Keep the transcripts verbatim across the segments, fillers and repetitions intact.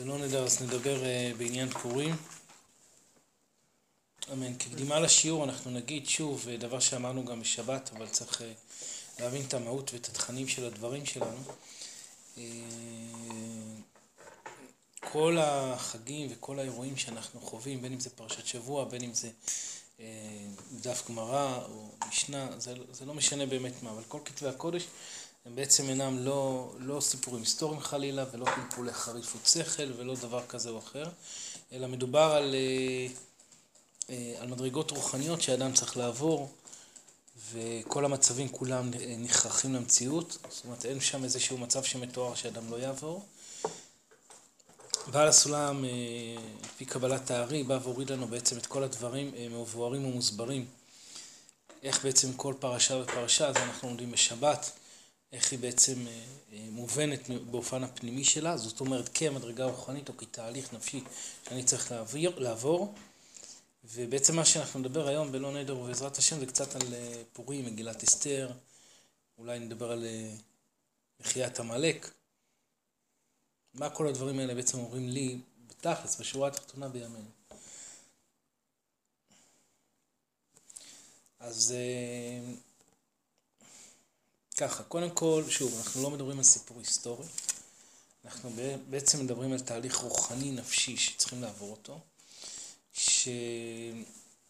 ולא נדע, אז נדבר בעניין פורים. אמן. כקדימה לשיעור אנחנו נגיד שוב דבר שאמרנו גם בשבת, אבל צריך להבין את המהות ואת התכנים של הדברים שלנו. כל החגים וכל האירועים שאנחנו חווים, בין אם זה פרשת שבוע, בין אם זה דף גמרא או משנה, זה, זה לא משנה באמת מה, אבל כל כתבי הקודש הם בעצם אינם לא, לא סיפורים היסטוריים חלילה, ולא פלפולי חריפות שכל, ולא דבר כזה או אחר, אלא מדובר על, על מדרגות רוחניות שאדם צריך לעבור, וכל המצבים כולם נכרחים למציאות, זאת אומרת אין שם איזשהו מצב שמתואר שאדם לא יעבור. בעל הסולם, לפי קבלת הארי, בא והוריד לנו בעצם את כל הדברים מבוארים ומוסברים. איך בעצם כל פרשה ופרשה, אז אנחנו לומדים בשבת, איך היא בעצם מובנת באופן הפנימי שלה, זאת אומרת כמדרגה רוחנית או כתהליך נפשי שאני צריך לעבור, לעבור. ובעצם מה שאנחנו נדבר היום בלא נדר ובעזרת השם זה קצת על פורים, מגילת אסתר, אולי נדבר על מחיית עמלק. מה כל הדברים האלה בעצם אומרים לי בתכלס, בשורה התחתונה בימינו. אז ככה, קודם כל, שוב, אנחנו לא מדברים על סיפור היסטורי, אנחנו בעצם מדברים על תהליך רוחני נפשי שצריכים לעבור אותו, שאומר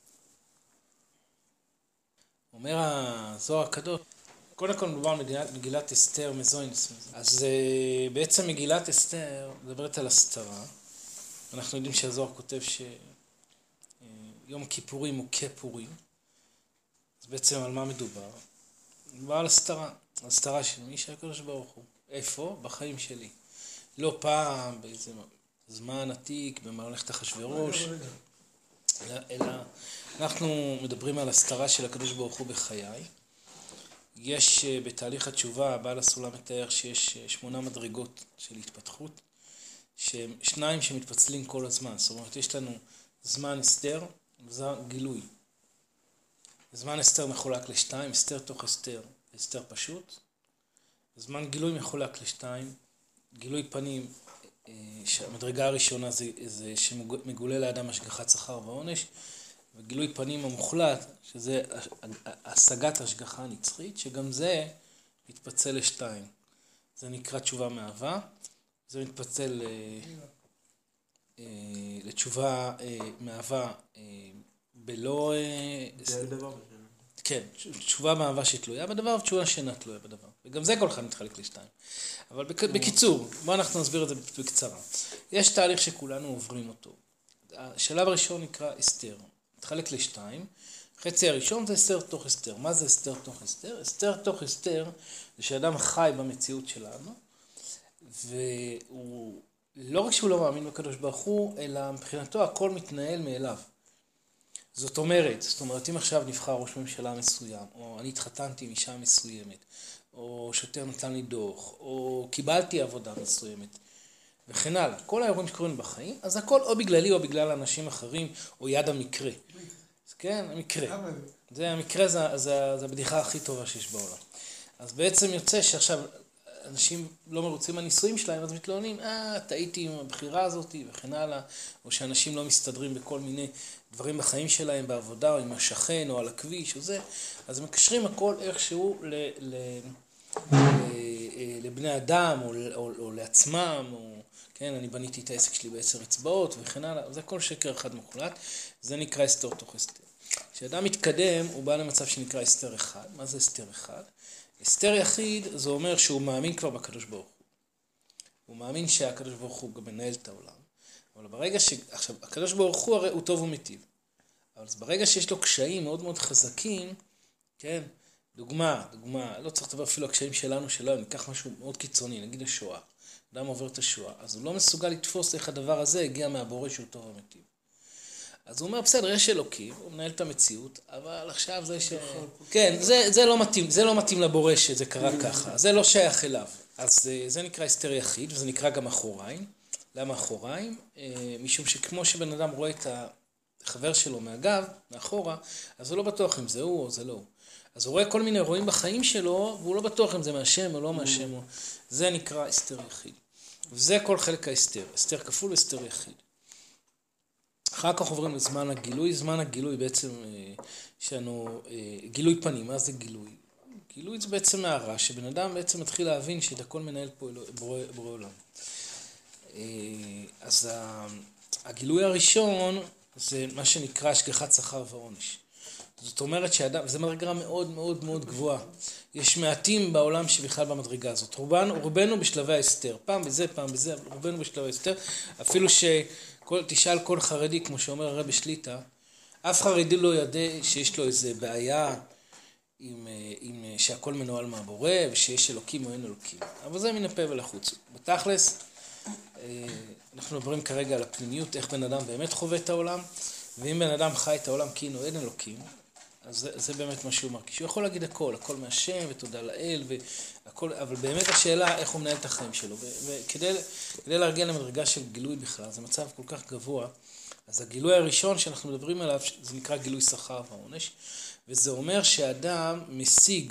הזוהר הקדוש, קודם כל מדובר על מגילת, מגילת אסתר מזוינס. אז בעצם מגילת אסתר מדברת על הסתרה. אנחנו יודעים שהזוהר כותב שיום כיפורים הוא כפורים. אז בעצם על מה מדובר? מדובר על הסתרה. הסתרה של מי שהקדוש ברוך הוא. איפה? בחיים שלי. לא פעם, באיזה זמן עתיק, בממלכת אחשוורוש. אלא, אלא אנחנו מדברים על הסתרה של הקדוש ברוך הוא בחיי. יש בתהליך התשובה, בעל הסולם מתאר שיש שמונה מדרגות של התפתחות, שניים שמתפצלים כל הזמן. זאת אומרת, יש לנו זמן אסתר וזה גילוי. זמן אסתר מחולק לשתיים, אסתר תוך אסתר, אסתר פשוט. זמן גילוי מחולק לשתיים, גילוי פנים, המדרגה הראשונה זה, זה שמגולה לאדם השגחת שכר ועונש, וגילוי פנים המוחלט, שזה השגת השגחה הנצחית, שגם זה מתפצל לשתיים. זה נקרא תשובה מאהבה, זה מתפצל לתשובה מאהבה בלא... זה דבר בשנה. כן, תשובה מאהבה שתלויה בדבר, ותשובה שאינה תלויה בדבר. וגם זה כל אחד מתחלק לשתיים. אבל בקיצור, בואו אנחנו נסביר את זה בקצרה. יש תהליך שכולנו עוברים אותו. השלב הראשון נקרא אסתר. מתחלק לשתיים. חצי הראשון זה אסתר תוך אסתר. מה זה אסתר תוך אסתר? אסתר תוך אסתר זה שאדם חי במציאות שלנו, והוא לא רק שהוא לא מאמין בקדוש ברוך הוא, אלא מבחינתו הכל מתנהל מאליו. זאת אומרת, זאת אומרת, אם עכשיו נבחר ראש ממשלה מסוים, או אני התחתנתי עם אישה מסוימת, או שוטר נתן לי דוח, או קיבלתי עבודה מסוימת, וכן הלאה. כל האירועים שקורים בחיים, אז הכל או בגללי או בגלל אנשים אחרים, או יד המקרה. אז כן, המקרה. זה המקרה, זה, זה, זה הבדיחה הכי טובה שיש בעולם. אז בעצם יוצא שעכשיו אנשים לא מרוצים מהנישואים שלהם, אז מתלוננים, אה, טעיתי עם הבחירה הזאת, וכן הלאה, או שאנשים לא מסתדרים בכל מיני דברים בחיים שלהם, בעבודה, או עם השכן, או על הכביש, או זה. אז הם מקשרים הכל איכשהו ל, ל, ל, לבני אדם, או, או, או לעצמם, או, כן, אני בניתי את העסק שלי בעשר אצבעות, וכן הלאה. זה כל שקר אחד מוחלט. זה נקרא אסתר תוך אסתר. כשאדם מתקדם, הוא בא למצב שנקרא אסתר אחד. מה זה אסתר אחד? אסתר יחיד, זה אומר שהוא מאמין כבר בקדוש ברוך הוא. הוא מאמין שהקדוש ברוך הוא גם מנהל את העולם. אבל ברגע ש... עכשיו, הקדוש ברוך הוא הרי הוא טוב ומיטיב. אבל ברגע שיש לו קשיים מאוד מאוד חזקים, כן, דוגמה, דוגמה, לא צריך לדבר אפילו על הקשיים שלנו, שלנו, ניקח משהו מאוד קיצוני, נגיד השואה. אדם עובר את השואה, אז הוא לא מסוגל לתפוס איך הדבר הזה הגיע מהבורא שהוא טוב ומיטיב. אז הוא אומר, בסדר, יש אלוקים, הוא מנהל את המציאות, אבל עכשיו זה ש... כן, זה, זה לא מתאים, זה לא מתאים לבורא שזה קרה ככה, זה לא שייך אליו. אז זה נקרא אסתר יחיד, וזה נקרא גם אחוריים. למה אחוריים? משום שכמו שבן אדם רואה את החבר שלו מהגב, מאחורה, אז הוא לא בטוח אם זה הוא או זה לא הוא. אז הוא רואה כל מיני אירועים בחיים שלו, והוא לא בטוח אם זה מהשם או לא מהשם. זה נקרא אסתר יחיד. וזה כל חלק ההסתר, הסתר כפול והסתר יחיד. אחר כך עוברים לזמן הגילוי, זמן הגילוי בעצם, יש לנו גילוי פנים, מה זה גילוי? גילוי זה בעצם הערה, שבן אדם בעצם מתחיל להבין שאת הכל מנהל פה בורא, בורא עולם. אז הגילוי הראשון זה מה שנקרא השגחת שכר ועונש. זאת אומרת שאדם, וזו מדרגה מאוד מאוד מאוד גבוהה. יש מעטים בעולם שבכלל במדרגה הזאת. רובנו, רובנו בשלבי ההסתר. פעם בזה, פעם בזה, אבל רובנו בשלבי ההסתר. אפילו שתשאל כל חרדי, כמו שאומר הרב שליטה, אף חרדי לא יודע שיש לו איזה בעיה עם, עם שהכל מנוהל מהבורא, ושיש אלוקים או אין אלוקים. אבל זה מן הפה ולחוץ. בתכלס, אנחנו מדברים כרגע על הפנימיות, איך בן אדם באמת חווה את העולם, ואם בן אדם חי את העולם כאילו אין אלוקים, אז זה, זה באמת מה שהוא מרגיש. הוא יכול להגיד הכל, הכל מהשם ותודה לאל, והכל, אבל באמת השאלה איך הוא מנהל את החיים שלו. וכדי כדי להרגיע למדרגה של גילוי בכלל, זה מצב כל כך גבוה, אז הגילוי הראשון שאנחנו מדברים עליו, זה נקרא גילוי שכר ועונש, וזה אומר שאדם משיג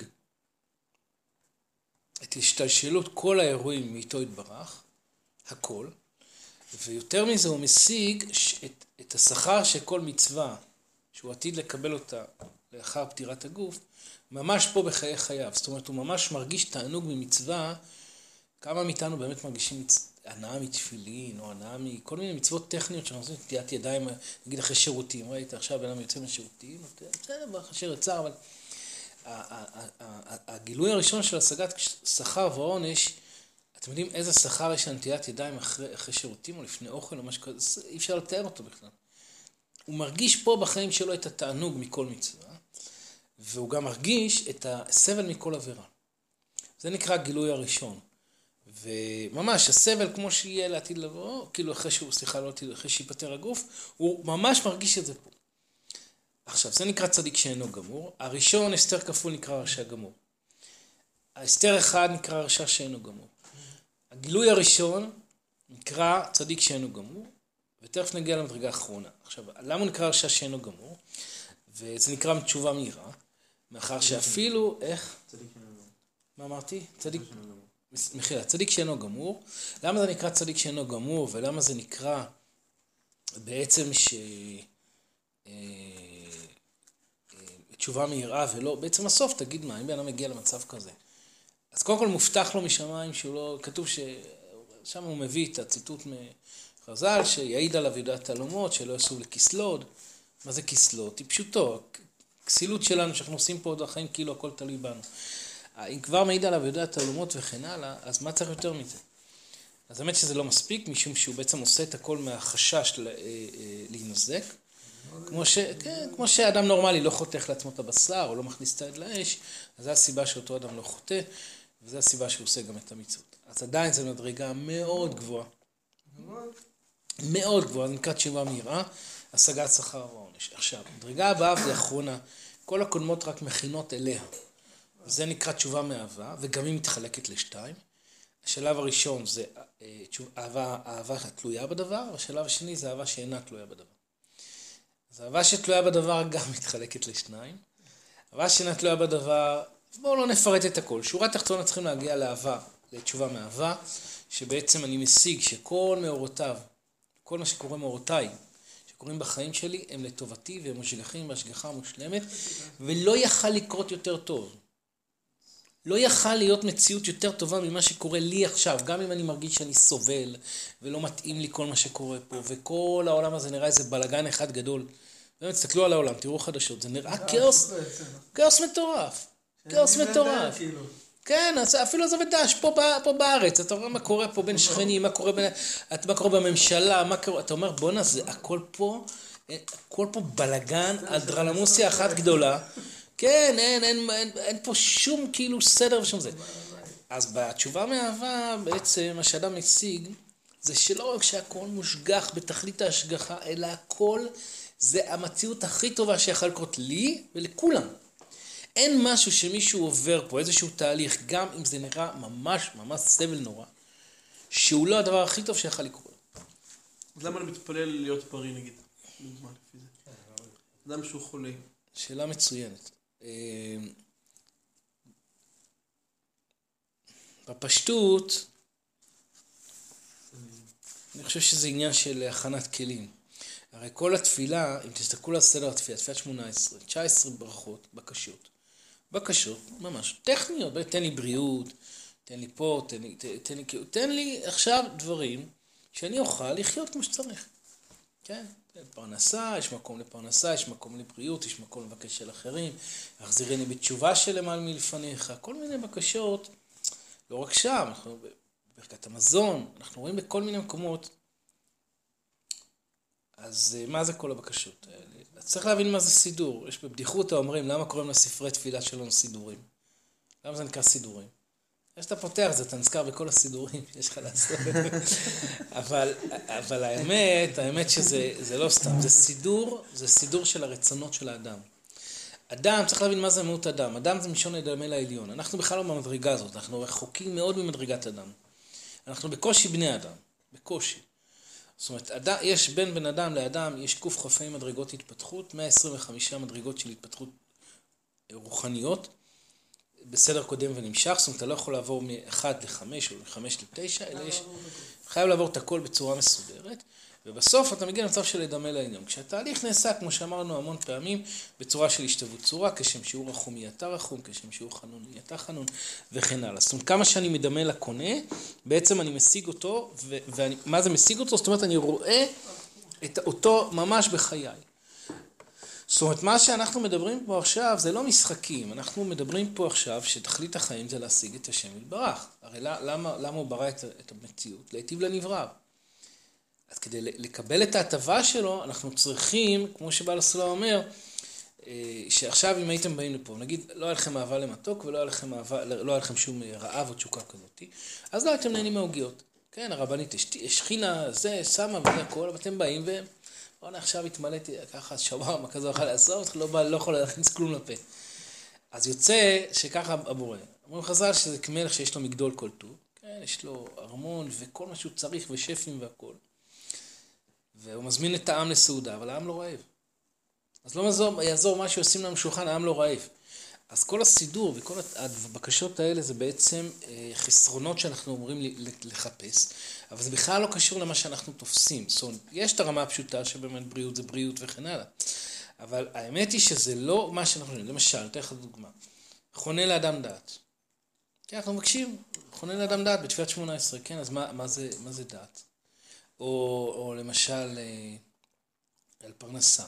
את השתלשלות כל האירועים מאיתו יתברך, הכל, ויותר מזה הוא משיג את, את השכר של כל מצווה, שהוא עתיד לקבל אותה לאחר פטירת הגוף, ממש פה בחיי חייו. זאת אומרת, הוא ממש מרגיש תענוג ממצווה, כמה מאיתנו באמת מרגישים הנאה מתפילין, או הנאה מכל מיני מצוות טכניות שאנחנו עושים נטיית ידיים, נגיד אחרי שירותים, ראית עכשיו בן אדם יוצא מהשירותים, בסדר, ברוך השם יצר, אבל הגילוי הראשון של השגת שכר ועונש, אתם יודעים איזה שכר יש לנטיית ידיים אחרי, אחרי שירותים או לפני אוכל או משהו כזה, אי אפשר לתאר אותו בכלל. הוא מרגיש פה בחיים שלו את התענוג מכל מצווה, והוא גם מרגיש את הסבל מכל עבירה. זה נקרא הגילוי הראשון. וממש הסבל כמו שיהיה לעתיד לבוא, כאילו אחרי שהוא, סליחה, לא עתיד, אחרי שיפטר הגוף, הוא ממש מרגיש את זה פה. עכשיו, זה נקרא צדיק שאינו גמור. הראשון, הסתר כפול, נקרא רשע גמור. ההסתר אחד נקרא רשע שאינו גמור. הגילוי הראשון נקרא צדיק שאינו גמור, ותכף נגיע למדרגה האחרונה. עכשיו, למה הוא נקרא רשע שאינו גמור? וזה נקרא תשובה מהירה, מאחר שאפילו, איך? צדיק שאינו גמור. מה אמרתי? צדיק, מחילה, צדיק שאינו גמור. למה זה נקרא צדיק שאינו גמור, ולמה זה נקרא בעצם ש... תשובה מהירה ולא, בעצם הסוף תגיד מה, אם בן אדם מגיע למצב כזה. אז קודם כל מובטח לו משמיים שהוא לא, כתוב ששם הוא מביא את הציטוט מחז"ל, שיעיד עליו יודעת תעלומות, שלא יעשו לכסלוד. מה זה כסלוד? טיפשותו, כסילות שלנו שאנחנו עושים פה עוד החיים כאילו הכל תלוי בנו. אם כבר מעיד עליו יודעת תעלומות וכן הלאה, אז מה צריך יותר מזה? אז האמת שזה לא מספיק, משום שהוא בעצם עושה את הכל מהחשש להינזק. כמו, ש, כן, כמו שאדם נורמלי לא חותך לעצמו את הבשר או לא מכניס את היד לאש, אז זו הסיבה שאותו אדם לא חוטא, וזו הסיבה שהוא עושה גם את המצוות. אז עדיין זו מדרגה מאוד גבוהה. מאוד גבוהה, נקרא תשובה מהירה, השגת שכר ועונש. עכשיו, מדרגה הבאה זה האחרונה, כל הקודמות רק מכינות אליה. זה נקרא תשובה מאהבה, וגם היא מתחלקת לשתיים. השלב הראשון זה אהבה, אהבה התלויה בדבר, והשלב השני זה אהבה שאינה תלויה בדבר. אז האהבה שתלויה בדבר גם מתחלקת לשניים. אהבה שאינה תלויה בדבר, בואו לא נפרט את הכל. שורה תחתונה צריכים להגיע לאהבה, לתשובה מאהבה, שבעצם אני משיג שכל מאורותיו, כל מה שקורה מאורותיי, שקורים בחיים שלי, הם לטובתי והם משגחים בהשגחה מושלמת, ולא יכל לקרות יותר טוב. לא יכל להיות מציאות יותר טובה ממה שקורה לי עכשיו, גם אם אני מרגיש שאני סובל, ולא מתאים לי כל מה שקורה פה, וכל העולם הזה נראה איזה בלגן אחד גדול. באמת, תסתכלו על העולם, תראו חדשות, זה נראה כאוס, כאוס מטורף, כאוס מטורף. כן, אפילו זה בדש, פה, פה בארץ, אתה רואה מה קורה פה בין שכנים, מה קורה, בין, מה קורה בממשלה, מה קורה, אתה אומר, בוא נעשה, הכל פה, הכל פה בלגן, אדרלמוסיה אחת גדולה, כן, אין, אין, אין, אין פה שום כאילו סדר ושום זה. אז בתשובה מאהבה, בעצם, מה שאדם משיג, זה שלא רק שהכל מושגח בתכלית ההשגחה, אלא הכל זה המציאות הכי טובה שיכול לקרות לי ולכולם. אין משהו שמישהו עובר פה, איזשהו תהליך, גם אם זה נראה ממש, ממש סבל נורא, שהוא לא הדבר הכי טוב שיכול לקרות. אז למה אני מתפלל להיות בריא, נגיד? אדם שהוא חולה. שאלה מצוינת. בפשטות, אני חושב שזה עניין של הכנת כלים. הרי כל התפילה, אם תסתכלו על סדר התפילה, תפילת שמונה עשרה, תשע עשרה ברכות, בקשות. בקשות, ממש, טכניות, תן לי בריאות, תן לי פה, תן לי, תן לי, תן לי עכשיו דברים שאני אוכל לחיות כמו שצריך. כן? פרנסה, יש מקום לפרנסה, יש מקום לבריאות, יש מקום לבקש של אחרים, החזירני בתשובה שלמעלה מלפניך, כל מיני בקשות, לא רק שם, אנחנו בברכת המזון, אנחנו רואים בכל מיני מקומות. אז מה זה כל הבקשות האלה? אז צריך להבין מה זה סידור. יש בבדיחותא אומרים, למה קוראים לספרי תפילה שלנו סידורים? למה זה נקרא סידורים? כשאתה פותח זה, אתה נזכר בכל הסידורים שיש לך לעשות. אבל, אבל האמת, האמת שזה זה לא סתם, זה סידור, זה סידור של הרצונות של האדם. אדם, צריך להבין מה זה מהות אדם. אדם זה משון הדמה לעליון. אנחנו בכלל לא במדרגה הזאת, אנחנו רחוקים מאוד ממדרגת אדם. אנחנו בקושי בני אדם, בקושי. זאת אומרת, אדם, יש בין בן אדם לאדם, יש קוף חופי מדרגות התפתחות, מאה עשרים וחמש מדרגות של התפתחות רוחניות, בסדר קודם ונמשך, זאת אומרת, אתה לא יכול לעבור מ-אחד ל-חמש או מ-חמש ל-תשע, אלא יש, חייב לעבור את הכל בצורה מסודרת, ובסוף אתה מגיע למצב של לדמה לעניין. כשהתהליך נעשה, כמו שאמרנו המון פעמים, בצורה של השתוות צורה, כשם שיעור רחום יהיה אתה רחום, כשם שיעור חנון יהיה אתה חנון, וכן הלאה. זאת אומרת, כמה שאני מדמה לקונה, בעצם אני משיג אותו, ומה זה משיג אותו? זאת אומרת, אני רואה את אותו ממש בחיי. זאת אומרת, מה שאנחנו מדברים פה עכשיו זה לא משחקים, אנחנו מדברים פה עכשיו שתכלית החיים זה להשיג את השם יתברך. הרי למה, למה הוא ברא את, את המציאות? להיטיב לנברא. אז כדי לקבל את ההטבה שלו, אנחנו צריכים, כמו שבעל הסולם אומר, שעכשיו אם הייתם באים לפה, נגיד, לא היה לכם אהבה למתוק ולא היה לכם, אהבה, לא היה לכם שום רעב או תשוקה כזאת, אז לא הייתם נהנים מהוגיות. כן, הרבנית השכינה, זה, שמה וזה הכל, אבל אתם באים ו... בוא'נה, עכשיו התמלאתי ככה שווארמה כזו אחת לעשות, לא, לא יכול להכניס כלום לפה. אז יוצא שככה הבורא. אומרים חז"ל שזה כמלך שיש לו מגדול כל טוב, כן, יש לו ארמון וכל מה שהוא צריך ושפים והכל. והוא מזמין את העם לסעודה, אבל העם לא רעב. אז לא מזור, יעזור מה שעושים לנו שולחן, העם לא רעב. אז כל הסידור וכל הבקשות האלה זה בעצם חסרונות שאנחנו אומרים לחפש, אבל זה בכלל לא קשור למה שאנחנו תופסים. זאת אומרת, יש את הרמה הפשוטה שבאמת בריאות זה בריאות וכן הלאה. אבל האמת היא שזה לא מה שאנחנו אומרים. למשל, אתן לך דוגמה. חונה לאדם דעת. כן, אנחנו מבקשים, חונה לאדם דעת בתפילת שמונה עשרה, כן, אז מה, מה זה, מה זה דעת? או, או למשל, על פרנסה.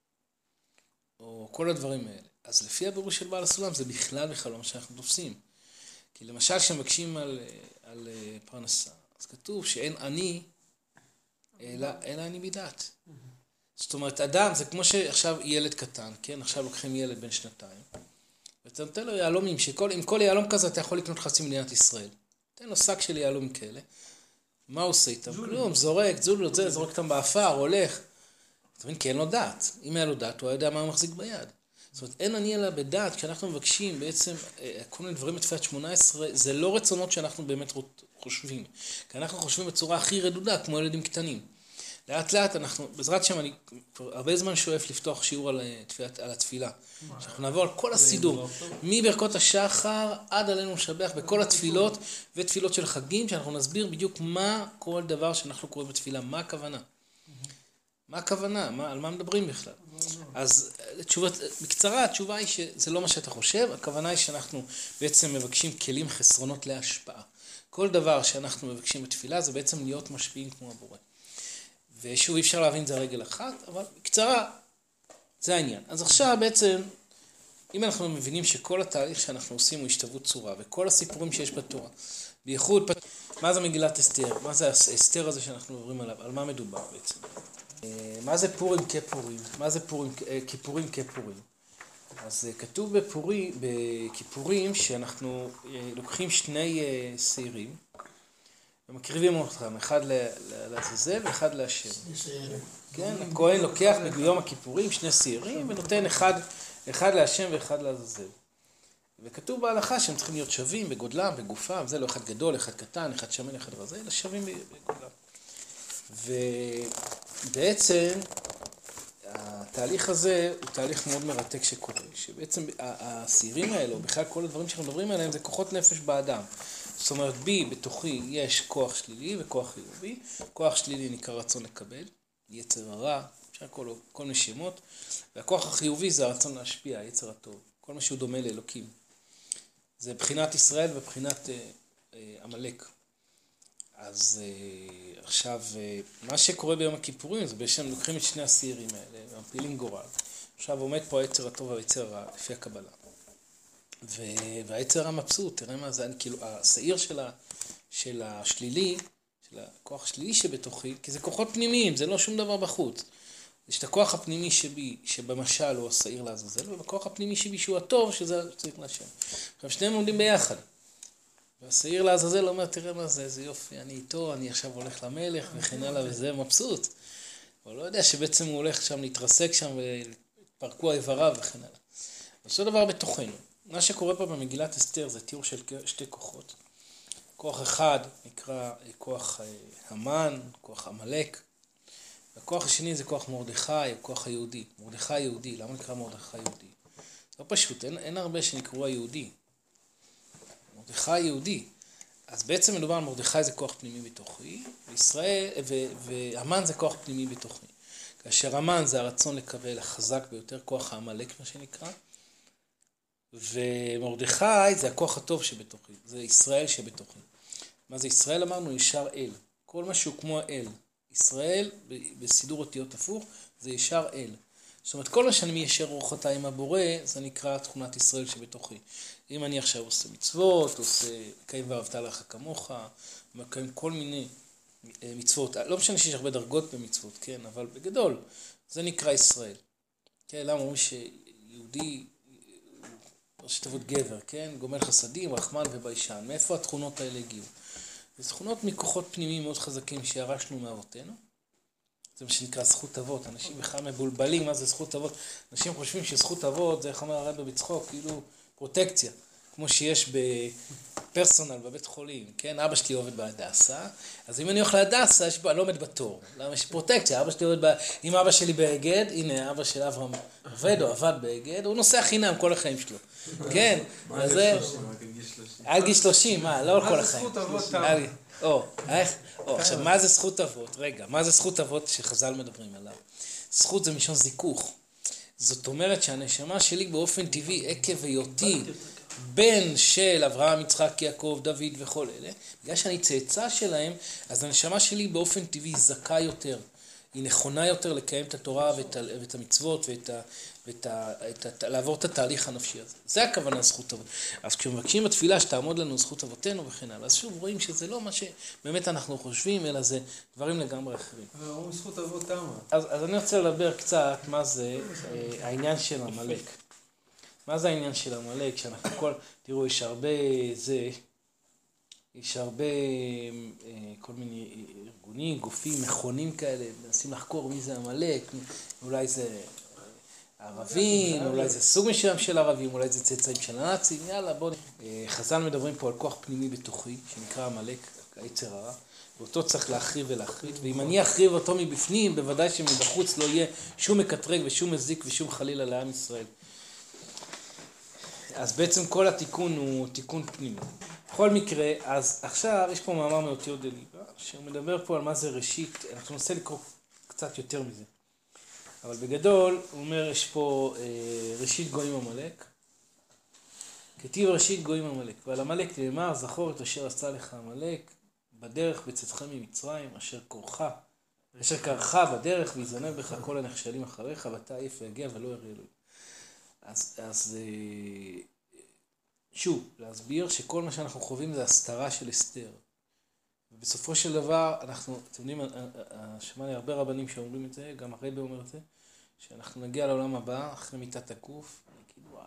או כל הדברים האלה. אז לפי הבירור של בעל הסולם זה בכלל בכלל לא מה שאנחנו תופסים. כי למשל כשמבקשים על, על פרנסה, אז כתוב שאין אני, אלא, אלא אני בדעת. זאת אומרת, אדם זה כמו שעכשיו ילד קטן, כן? עכשיו לוקחים ילד בן שנתיים, ואתה נותן לו יהלומים, שעם כל יהלום כזה אתה יכול לקנות חצי מדינת ישראל. תן לו שק של יהלומים כאלה. מה הוא עושה איתם? כלום, זורק, זולו, זה, זורק אותם באפר, הולך. אתה מבין? כי אין לו דעת. אם היה לו דעת, הוא יודע מה הוא מחזיק ביד. זאת אומרת, אין אני אלא בדעת, כשאנחנו מבקשים בעצם כל מיני דברים בתפילת שמונה עשרה, זה לא רצונות שאנחנו באמת חושבים. כי אנחנו חושבים בצורה הכי רדודה, כמו ילדים קטנים. לאט לאט אנחנו, בעזרת שם אני הרבה זמן שואף לפתוח שיעור על, תפילת, על התפילה. שאנחנו נעבור על כל הסידור, מברכות השחר עד עלינו לשבח בכל התפילות ותפילות של חגים, שאנחנו נסביר בדיוק מה כל דבר שאנחנו קוראים בתפילה, מה הכוונה. מה הכוונה? מה, על מה מדברים בכלל? אז תשובת, בקצרה, התשובה היא שזה לא מה שאתה חושב, הכוונה היא שאנחנו בעצם מבקשים כלים חסרונות להשפעה. כל דבר שאנחנו מבקשים בתפילה זה בעצם להיות משפיעים כמו הבורא. ושוב אי אפשר להבין את זה רגל אחת, אבל בקצרה זה העניין. אז עכשיו בעצם, אם אנחנו מבינים שכל התהליך שאנחנו עושים הוא השתוות צורה, וכל הסיפורים שיש בתורה, בייחוד, מה זה מגילת אסתר? מה זה האסתר הזה שאנחנו עוברים עליו? על מה מדובר בעצם? מה זה פורים כפורים? מה זה פורים, כיפורים כפורים? אז כתוב בפורים, בכיפורים שאנחנו לוקחים שני שעירים ומקריבים אותם, אחד לעזאזל ואחד להשם. כן, הכהן לוקח ביום הכיפורים שני שעירים ונותן אחד, אחד להשם ואחד לעזאזל. וכתוב בהלכה שהם צריכים להיות שווים בגודלם, בגופם, זה לא אחד גדול, אחד קטן, אחד שמן, אחד רזה, אלא שווים בגודלם. ובעצם התהליך הזה הוא תהליך מאוד מרתק שקורה, שבעצם השעירים האלה, או בכלל כל הדברים שאנחנו מדברים עליהם, זה כוחות נפש באדם. זאת אומרת, בי, בתוכי, יש כוח שלילי וכוח חיובי. כוח שלילי נקרא רצון לקבל, יצר הרע, אפשר כל, כל מיני שמות. והכוח החיובי זה הרצון להשפיע, היצר הטוב. כל מה שהוא דומה לאלוקים. זה בחינת ישראל ובחינת אה, אה, עמלק. אז אה, עכשיו, אה, מה שקורה ביום הכיפורים זה בעצם לוקחים את שני השעירים האלה, ומפילים גורל. עכשיו עומד פה היצר הטוב והיצר הרע, לפי הקבלה. והיצר המבסוט, תראה מה זה, כאילו, השעיר של, ה, של השלילי, של הכוח השלילי שבתוכי, כי זה כוחות פנימיים, זה לא שום דבר בחוץ. יש את הכוח הפנימי שבי, שבמשל הוא השעיר לעזאזל, ובכוח הפנימי שבי שהוא הטוב, שזה צריך להשם. עכשיו, שניהם עומדים ביחד. והשעיר לעזאזל אומר, תראה מה זה, זה יופי, אני איתו, אני עכשיו הולך למלך, וכן הלאה, וזה מבסוט. אבל לא יודע שבעצם הוא הולך שם להתרסק שם, ופרקו האיבריו וכן הלאה. אותו דבר בתוכנו. מה שקורה פה במגילת אסתר זה תיאור של שתי כוחות. כוח אחד נקרא כוח המן, כוח עמלק. והכוח השני זה כוח מרדכי, כוח היהודי. מרדכי יהודי, למה נקרא מרדכי יהודי? זה לא פשוט, אין, אין הרבה שנקראו היהודי. מרדכי יהודי. אז בעצם מדובר על מרדכי זה כוח פנימי בתוכי, וישראל, ו, והמן זה כוח פנימי בתוכי. כאשר המן זה הרצון לקבל החזק ביותר, כוח העמלק מה שנקרא. ומרדכי זה הכוח הטוב שבתוכי, זה ישראל שבתוכי. מה זה ישראל? אמרנו ישר אל. כל משהו כמו האל. ישראל בסידור אותיות הפוך זה ישר אל. זאת אומרת כל מה שאני מיישר אורחותיי עם הבורא זה נקרא תכונת ישראל שבתוכי. אם אני עכשיו עושה מצוות, עושה קיים ואהבת לך כמוך, מקיים כל מיני מצוות, לא משנה שיש הרבה דרגות במצוות, כן, אבל בגדול זה נקרא ישראל. כן, למה אומרים שיהודי ראשי תיבות גבר, כן? גומל חסדים, רחמן וביישן. מאיפה התכונות האלה הגיעו? זה תכונות מכוחות פנימיים מאוד חזקים שירשנו מאבותינו. זה מה שנקרא זכות אבות. אנשים בכלל מבולבלים, מה זה זכות אבות? אנשים חושבים שזכות אבות זה, איך אומר הרב בצחוק, כאילו פרוטקציה. כמו שיש בפרסונל, בבית חולים, כן? אבא שלי עובד בהדסה, אז אם אני הולך להדסה, אני לא עומד בתור. למה יש פרוטקציה? אבא שלי עובד ב... אם אבא שלי באגד, הנה, אבא של אברהם עובד או עבד באגד, הוא נוסע חינם כל החיים שלו. כן? אז זה... עד גיל שלושים, מה? לא כל החיים. מה זה זכות אבות? או, איך? או, עכשיו, מה זה זכות אבות? רגע, מה זה זכות אבות שחז"ל מדברים עליו? זכות זה משון זיכוך. זאת אומרת שהנשמה שלי באופן טבעי, עקב היותי, בן של אברהם, יצחק, יעקב, דוד וכל אלה, בגלל שאני צאצא שלהם, אז הנשמה שלי באופן טבעי זכה יותר. היא נכונה יותר לקיים את התורה ואת, ואת המצוות ואת ה, ואת ה, את ה, לעבור את התהליך הנפשי הזה. זה הכוונה זכות אבות. אז כשמבקשים בתפילה שתעמוד לנו זכות אבותינו וכן הלאה, אז שוב רואים שזה לא מה שבאמת אנחנו חושבים, אלא זה דברים לגמרי אחרים. אבל אומרים זכות אבות תמה. אז, אז אני רוצה לדבר קצת מה זה אה, העניין של עמלק. מה זה העניין של עמלק? שאנחנו כל, תראו, יש הרבה זה, יש הרבה כל מיני ארגונים, גופים, מכונים כאלה, מנסים לחקור מי זה עמלק, אולי זה ערבים, אולי זה סוג מסוים של ערבים, אולי זה צאצאים של הנאצים, יאללה בואו. חז"ל מדברים פה על כוח פנימי בתוכי, שנקרא עמלק, היצר הרע, ואותו צריך להחריב ולהחריט, ואם אני אחריב אותו מבפנים, בוודאי שמבחוץ לא יהיה שום מקטרג ושום מזיק ושום חלילה לעם ישראל. אז בעצם כל התיקון הוא תיקון פנימי. בכל מקרה, אז עכשיו יש פה מאמר מאותיות דליבה, שהוא מדבר פה על מה זה ראשית, אנחנו ננסה לקרוא קצת יותר מזה. אבל בגדול, הוא אומר, יש פה אה, ראשית גויים עמלק, כתיב ראשית גויים עמלק, ועל עמלק נאמר, זכור את אשר עשה לך עמלק, בדרך בצאתך ממצרים, אשר קורך, אשר קרך בדרך, ויזנב בך כל הנחשלים אחריך, ואתה עייף ויגע ולא ירא אלוהים. אז, אז שוב, להסביר שכל מה שאנחנו חווים זה הסתרה של אסתר. ובסופו של דבר, אנחנו, אתם יודעים, שמעתי הרבה רבנים שאומרים את זה, גם הרבי אומר את זה, שאנחנו נגיע לעולם הבא, אחרי מיטת הגוף, נגיד, וואי,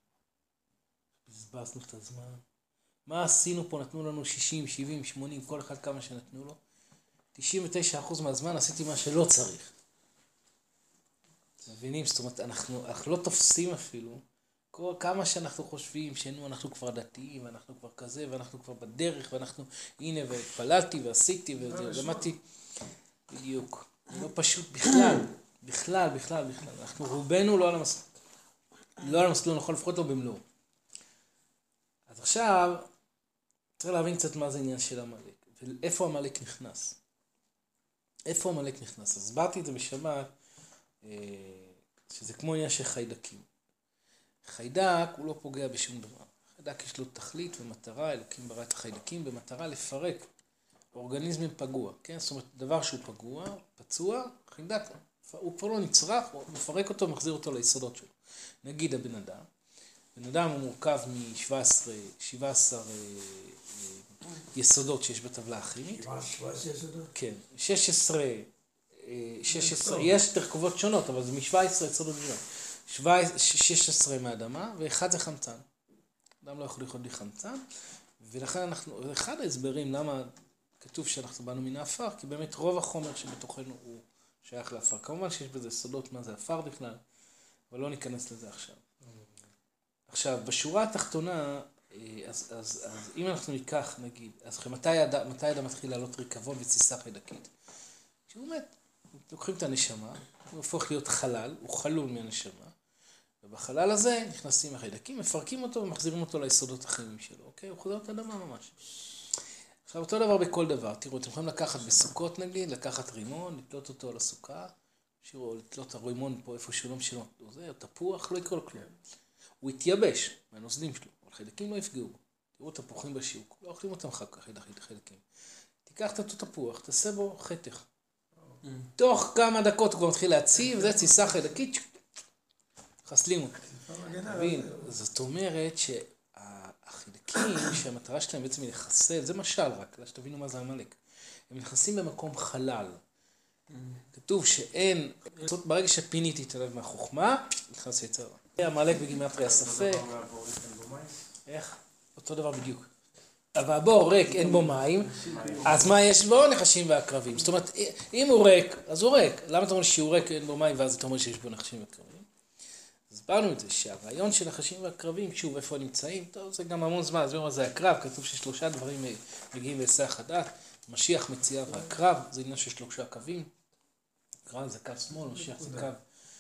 בזבזנו את הזמן. מה עשינו פה? נתנו לנו שישים, שבעים, שמונים, כל אחד כמה שנתנו לו. תשעים ותשעה אחוז מהזמן עשיתי מה שלא צריך. מבינים? זאת אומרת, אנחנו, אנחנו לא תופסים אפילו, כל, כמה שאנחנו חושבים שאנו, אנחנו כבר דתיים, ואנחנו כבר כזה, ואנחנו כבר בדרך, ואנחנו, הנה, והתפללתי, ועשיתי, ולמדתי. בדיוק. לא פשוט בכלל, בכלל, בכלל, בכלל. אנחנו רובנו לא על המסלול, לא על המסלול, נכון, לפחות לא במלוא. אז עכשיו, צריך להבין קצת מה זה עניין של עמלק, ואיפה עמלק נכנס. איפה עמלק נכנס? אז הסברתי את זה בשבת, שזה כמו עניין של חיידקים. חיידק הוא לא פוגע בשום דבר. חיידק יש לו תכלית ומטרה, אלוקים ברא את החיידקים במטרה לפרק אורגניזמים פגוע, כן? זאת אומרת, דבר שהוא פגוע, פצוע, חיידק, הוא כבר לא נצרך, הוא מפרק אותו ומחזיר אותו ליסודות שלו. נגיד הבן אדם, בן אדם הוא מורכב מ-שבע עשרה, שבע עשרה יסודות שיש בטבלה הכימית. שבע עשרה יסודות? כן, שש עשרה, שש עשרה, יש תרכובות שונות, אבל זה מ-שבע עשרה יסודות שונות. שש עשרה מהאדמה, ואחד זה חמצן. אדם לא יכול לחיות בלי חמצן, ולכן אנחנו, זה אחד ההסברים למה כתוב שאנחנו באנו מן האפר, כי באמת רוב החומר שבתוכנו הוא שייך לאפר. כמובן שיש בזה סודות מה זה אפר בכלל, אבל לא ניכנס לזה עכשיו. עכשיו, בשורה התחתונה, אז, אז, אז אם אנחנו ניקח, נגיד, אז מתי אדם, מתי אדם מתחיל לעלות ריקבון ותסיסה חיידקית? כשהוא מת, לוקחים את הנשמה, הוא הופך להיות חלל, הוא חלול מהנשמה, ובחלל הזה נכנסים החיידקים, מפרקים אותו ומחזירים אותו ליסודות הכימיים שלו, אוקיי? הוא חוזר את האדמה ממש. עכשיו, אותו דבר בכל דבר. תראו, אתם יכולים לקחת בסוכות נגיד, לקחת רימון, לתלות אותו על הסוכה, שירו, לתלות את הרימון פה איפה שהוא לא משלו, זה, או תפוח, לא יקרה לו כלום. הוא יתייבש מהנוזלים שלו, אבל חיידקים לא יפגעו בו. תראו, תפוחים בשיוק, לא אוכלים אותם אחר כך, חיידקים. תיקח את אותו תפוח, תעשה בו חתך. תוך כמה דקות הוא כבר מתחיל להציב, זה תסיסה חיידקית, חסלים אותה. זאת אומרת שהחיידקים, שהמטרה שלהם בעצם היא לחסל, זה משל רק, שתבינו מה זה עמלק. הם נכנסים במקום חלל. כתוב שאין, ברגע שפיניתי את הלב מהחוכמה, נכנס יצר. עמלק בגימטריה ספק. איך? אותו דבר בדיוק. אבל הבור ריק, אין בו מים, אז מה יש בו? נחשים ועקרבים. זאת אומרת, אם הוא ריק, אז הוא ריק. למה אתה אומר שהוא ריק, אין בו מים, ואז אתה אומר שיש בו נחשים ועקרבים? אז הסברנו את זה, שהרעיון של נחשים ועקרבים, שוב, איפה נמצאים, טוב, זה גם המון זמן, זה אומר, זה הקרב, כתוב ששלושה דברים מגיעים בהיסח הדעת, משיח, מציאה והקרב, זה עניין של שלושה קווים, קרב זה קו שמאל, משיח זה קו,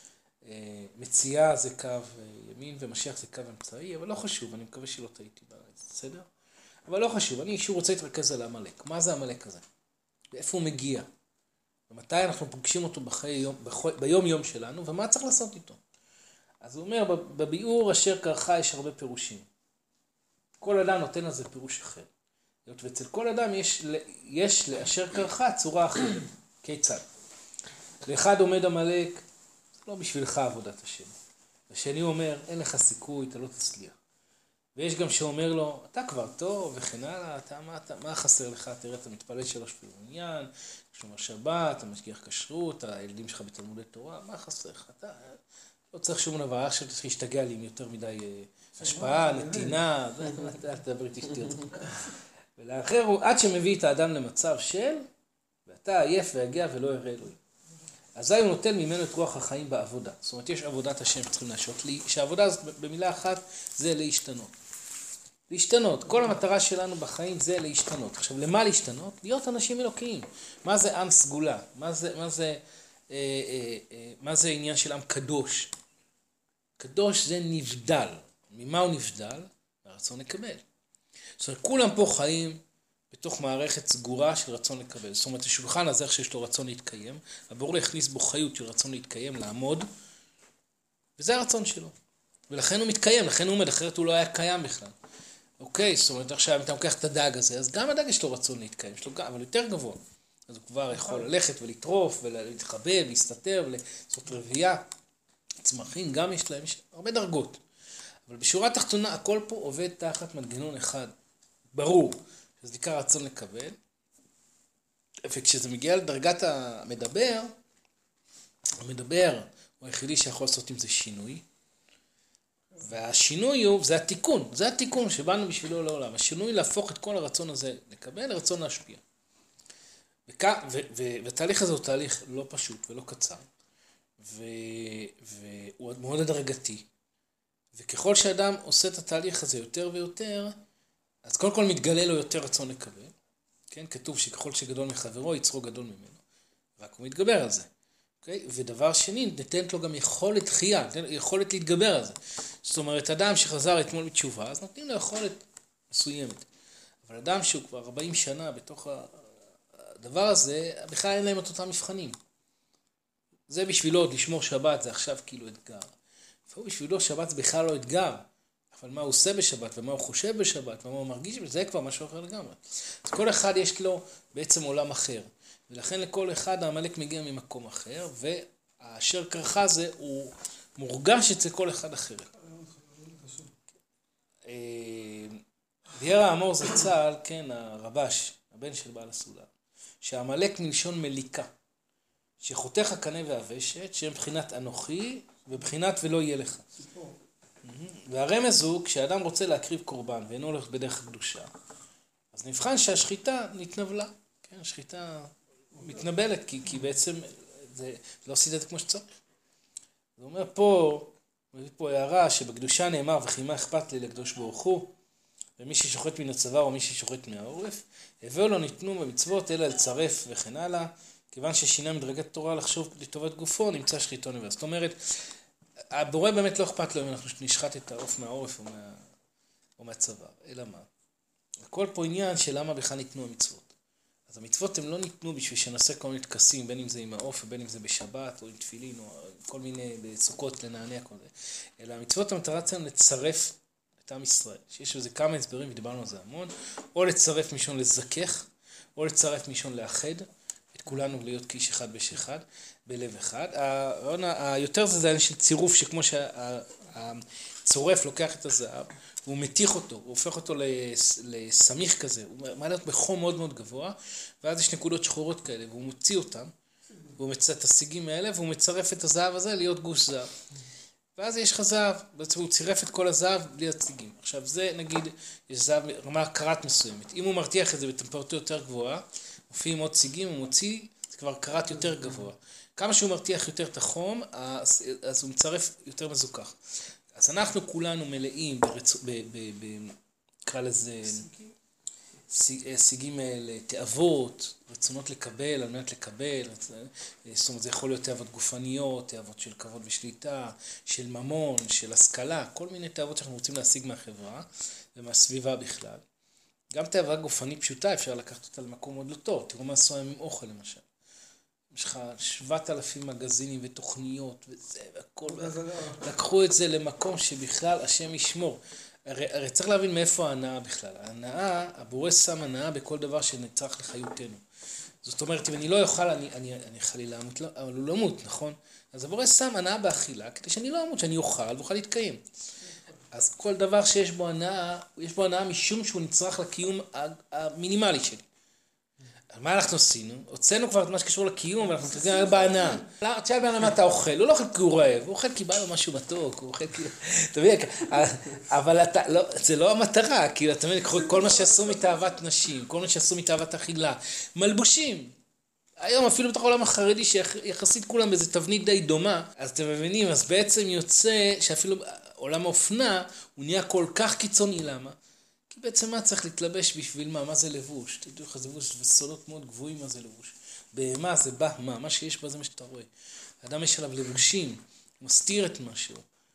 מציאה זה קו ימין, ומשיח זה קו אמצעי, אבל לא חשוב, אני מקווה שלא טעיתי בארץ, בסדר? אבל לא חשוב, אני שוב רוצה להתרכז על העמלק. מה זה העמלק הזה? ואיפה הוא מגיע? ומתי אנחנו פוגשים אותו בחיי יום, ביום יום שלנו, ומה צריך לעשות איתו? אז הוא אומר, בביאור אשר קרחה יש הרבה פירושים. כל אדם נותן לזה פירוש אחר. ואצל כל אדם יש, יש לאשר קרחה צורה אחרת. כיצד? לאחד עומד עמלק, זה לא בשבילך עבודת השם. השני אומר, אין לך סיכוי, אתה לא תצליח. ויש גם שאומר לו, אתה כבר טוב וכן הלאה, אתה, מה, אתה, מה חסר לך? תראה, אתה מתפלל שלוש פעמים עניין, שומר שבת, אתה משגיח כשרות, הילדים שלך בתלמודי תורה, מה חסר לך? אתה לא צריך שום דבר, עכשיו צריך להשתגע לי עם יותר מדי השפעה, נתינה, אל תדבר איתי שטויות. ולאחר הוא, עד שמביא את האדם למצב של, ואתה עייף והגיע ולא יראה אלוהים. אזי הוא נותן ממנו את רוח החיים בעבודה. זאת אומרת, יש עבודת השם שצריכים להשעות לי, שהעבודה הזאת במילה אחת זה להשתנות. להשתנות. כל המטרה שלנו בחיים זה להשתנות. עכשיו, למה להשתנות? להיות אנשים אלוקיים. מה זה עם סגולה? מה זה, מה זה, אה, אה, אה, מה זה עניין של עם קדוש? קדוש זה נבדל. ממה הוא נבדל? הרצון לקבל. זאת אומרת, כולם פה חיים בתוך מערכת סגורה של רצון לקבל. זאת אומרת, השולחן הזה שיש לו רצון להתקיים, הבורא הכניס בו חיות של רצון להתקיים, לעמוד, וזה הרצון שלו. ולכן הוא מתקיים, לכן הוא עומד, אחרת הוא לא היה קיים בכלל. אוקיי, זאת אומרת, עכשיו אם אתה לוקח את הדג הזה, אז גם הדג יש לו רצון להתקיים, יש לו גם, אבל יותר גבוה. אז הוא כבר יכול ללכת ולטרוף, ולהתחבא, ולהסתתר, ולעשות רבייה. צמחים גם יש להם, יש הרבה דרגות. אבל בשורה התחתונה, הכל פה עובד תחת מנגנון אחד. ברור. זה נקרא רצון לקבל, וכשזה מגיע לדרגת המדבר, המדבר הוא היחידי שיכול לעשות עם זה שינוי, והשינוי הוא, זה התיקון, זה התיקון שבאנו בשבילו לעולם, השינוי להפוך את כל הרצון הזה לקבל, לרצון להשפיע. והתהליך הזה הוא תהליך לא פשוט ולא קצר, והוא מאוד הדרגתי, וככל שאדם עושה את התהליך הזה יותר ויותר, אז קודם כל מתגלה לו יותר רצון לקבל, כן? כתוב שככל שגדול מחברו, יצרו גדול ממנו, רק הוא מתגבר על זה, אוקיי? ודבר שני, ניתנת לו גם יכולת דחייה, יכולת להתגבר על זה. זאת אומרת, אדם שחזר אתמול בתשובה, אז נותנים לו יכולת מסוימת. אבל אדם שהוא כבר ארבעים שנה בתוך הדבר הזה, בכלל אין להם את אותם מבחנים. זה בשבילו עוד לשמור שבת, זה עכשיו כאילו אתגר. לפעמים בשבילו שבת זה בכלל לא אתגר, אבל מה הוא עושה בשבת, ומה הוא חושב בשבת, ומה הוא מרגיש, זה כבר משהו אחר לגמרי. אז כל אחד יש לו בעצם עולם אחר, ולכן לכל אחד העמלק מגיע ממקום אחר, והאשר קרחה זה הוא מורגש אצל כל אחד אחרת. וירא אמור זצ"ל, כן, הרבש, הבן של בעל הסולם, שהעמלק מלשון מליקה, שחותך הקנה והוושת, שהם בחינת אנוכי, ובחינת ולא יהיה לך. והרמז הוא, כשאדם רוצה להקריב קורבן, ואינו הולך בדרך הקדושה, אז נבחן שהשחיטה נתנבלה. כן, שחיטה מתנבלת, כי, כי בעצם זה, לא עשית את זה כמו שצריך. זה אומר פה, מביא פה הערה שבקדושה נאמר, וכי מה אכפת לי לקדוש ברוך הוא, ומי ששוחט מן הצוואר או מי ששוחט מהעורף, הביאו לו ניתנו במצוות אלא לצרף וכן הלאה, כיוון ששינה מדרגת תורה לחשוב לטובת גופו, נמצא שחיטו נבלה. זאת אומרת, הבורא באמת לא אכפת לו אם אנחנו נשחט את העוף מהעורף או, מה, או מהצוואר, אלא מה? הכל פה עניין של למה בכלל ניתנו המצוות. אז המצוות הם לא ניתנו בשביל שנעשה כל מיני תקסים, בין אם זה עם העוף ובין אם זה בשבת או עם תפילין או כל מיני בסוכות לנענע כל זה. אלא המצוות המטרה שלנו לצרף את עם ישראל, שיש לזה כמה הסברים ודיברנו על זה המון, או לצרף מישון לזכך, או לצרף מישון לאחד, את כולנו להיות כאיש אחד באיש אחד, בלב אחד. הרעיון היותר זה זה של צירוף, שכמו שהצורף לוקח את הזהב, והוא מתיך אותו, הוא הופך אותו לסמיך כזה, הוא מעלה אותו בחום מאוד מאוד גבוה, ואז יש נקודות שחורות כאלה, והוא מוציא אותם, והוא מצא את הסיגים האלה, והוא מצרף את הזהב הזה להיות גוש זהב. ואז יש לך זהב, בעצם הוא צירף את כל הזהב בלי הסיגים. עכשיו זה נגיד, יש זהב רמה קרת מסוימת. אם הוא מרתיח את זה בטמפרטורה יותר גבוהה, מופיעים עוד סיגים, הוא מוציא, זה כבר קרת יותר גבוה. כמה שהוא מרתיח יותר את החום, אז, אז הוא מצרף יותר מזוכח. אז אנחנו כולנו מלאים ברצ... ב... ב... ב... נקרא לזה... סיגים האלה, תאוות, רצונות לקבל, על מנת לקבל, זאת אומרת, זה יכול להיות תאוות גופניות, תאוות של כבוד ושליטה, של ממון, של השכלה, כל מיני תאוות שאנחנו רוצים להשיג מהחברה ומהסביבה בכלל. גם תאווה גופנית פשוטה אפשר לקחת אותה למקום עוד לא טוב, תראו מה עשו עם אוכל למשל. יש לך שבעת אלפים מגזינים ותוכניות וזה והכל, לקחו את זה למקום שבכלל השם ישמור. הרי, הרי צריך להבין מאיפה ההנאה בכלל. ההנאה, הבורא שם הנאה בכל דבר שנצרך לחיותנו. זאת אומרת, אם אני לא אוכל, אני, אני, אני חלילה אמות, אבל הוא לא אמות, נכון? אז הבורא שם הנאה באכילה, כדי שאני לא אמות, שאני אוכל ואוכל להתקיים. אז כל דבר שיש בו הנאה, יש בו הנאה משום שהוא נצרך לקיום המינימלי שלי. מה אנחנו עשינו? הוצאנו כבר את מה שקשור לקיום, ואנחנו מתחילים בהנאה. תשאל בהנאה מה אתה אוכל, הוא לא אוכל כי הוא רעב, הוא אוכל כי בא לו משהו מתוק, הוא אוכל כאילו, אתה מבין, אבל זה לא המטרה, כאילו, אתה מבין, כל מה שעשו מתאוות נשים, כל מה שעשו מתאוות אכילה, מלבושים. היום אפילו בתוך העולם החרדי, שיחסית כולם באיזו תבנית די דומה, אז אתם מבינים, אז בעצם יוצא שאפילו עולם האופנה, הוא נהיה כל כך קיצוני, למה? כי בעצם מה צריך להתלבש בשביל מה? מה זה לבוש? תדעו לך, זה לבוש וסודות מאוד גבוהים מה זה לבוש. בהמה זה בא, מה? מה שיש בה זה מה שאתה רואה. האדם יש עליו לבושים, הוא מסתיר את משהו.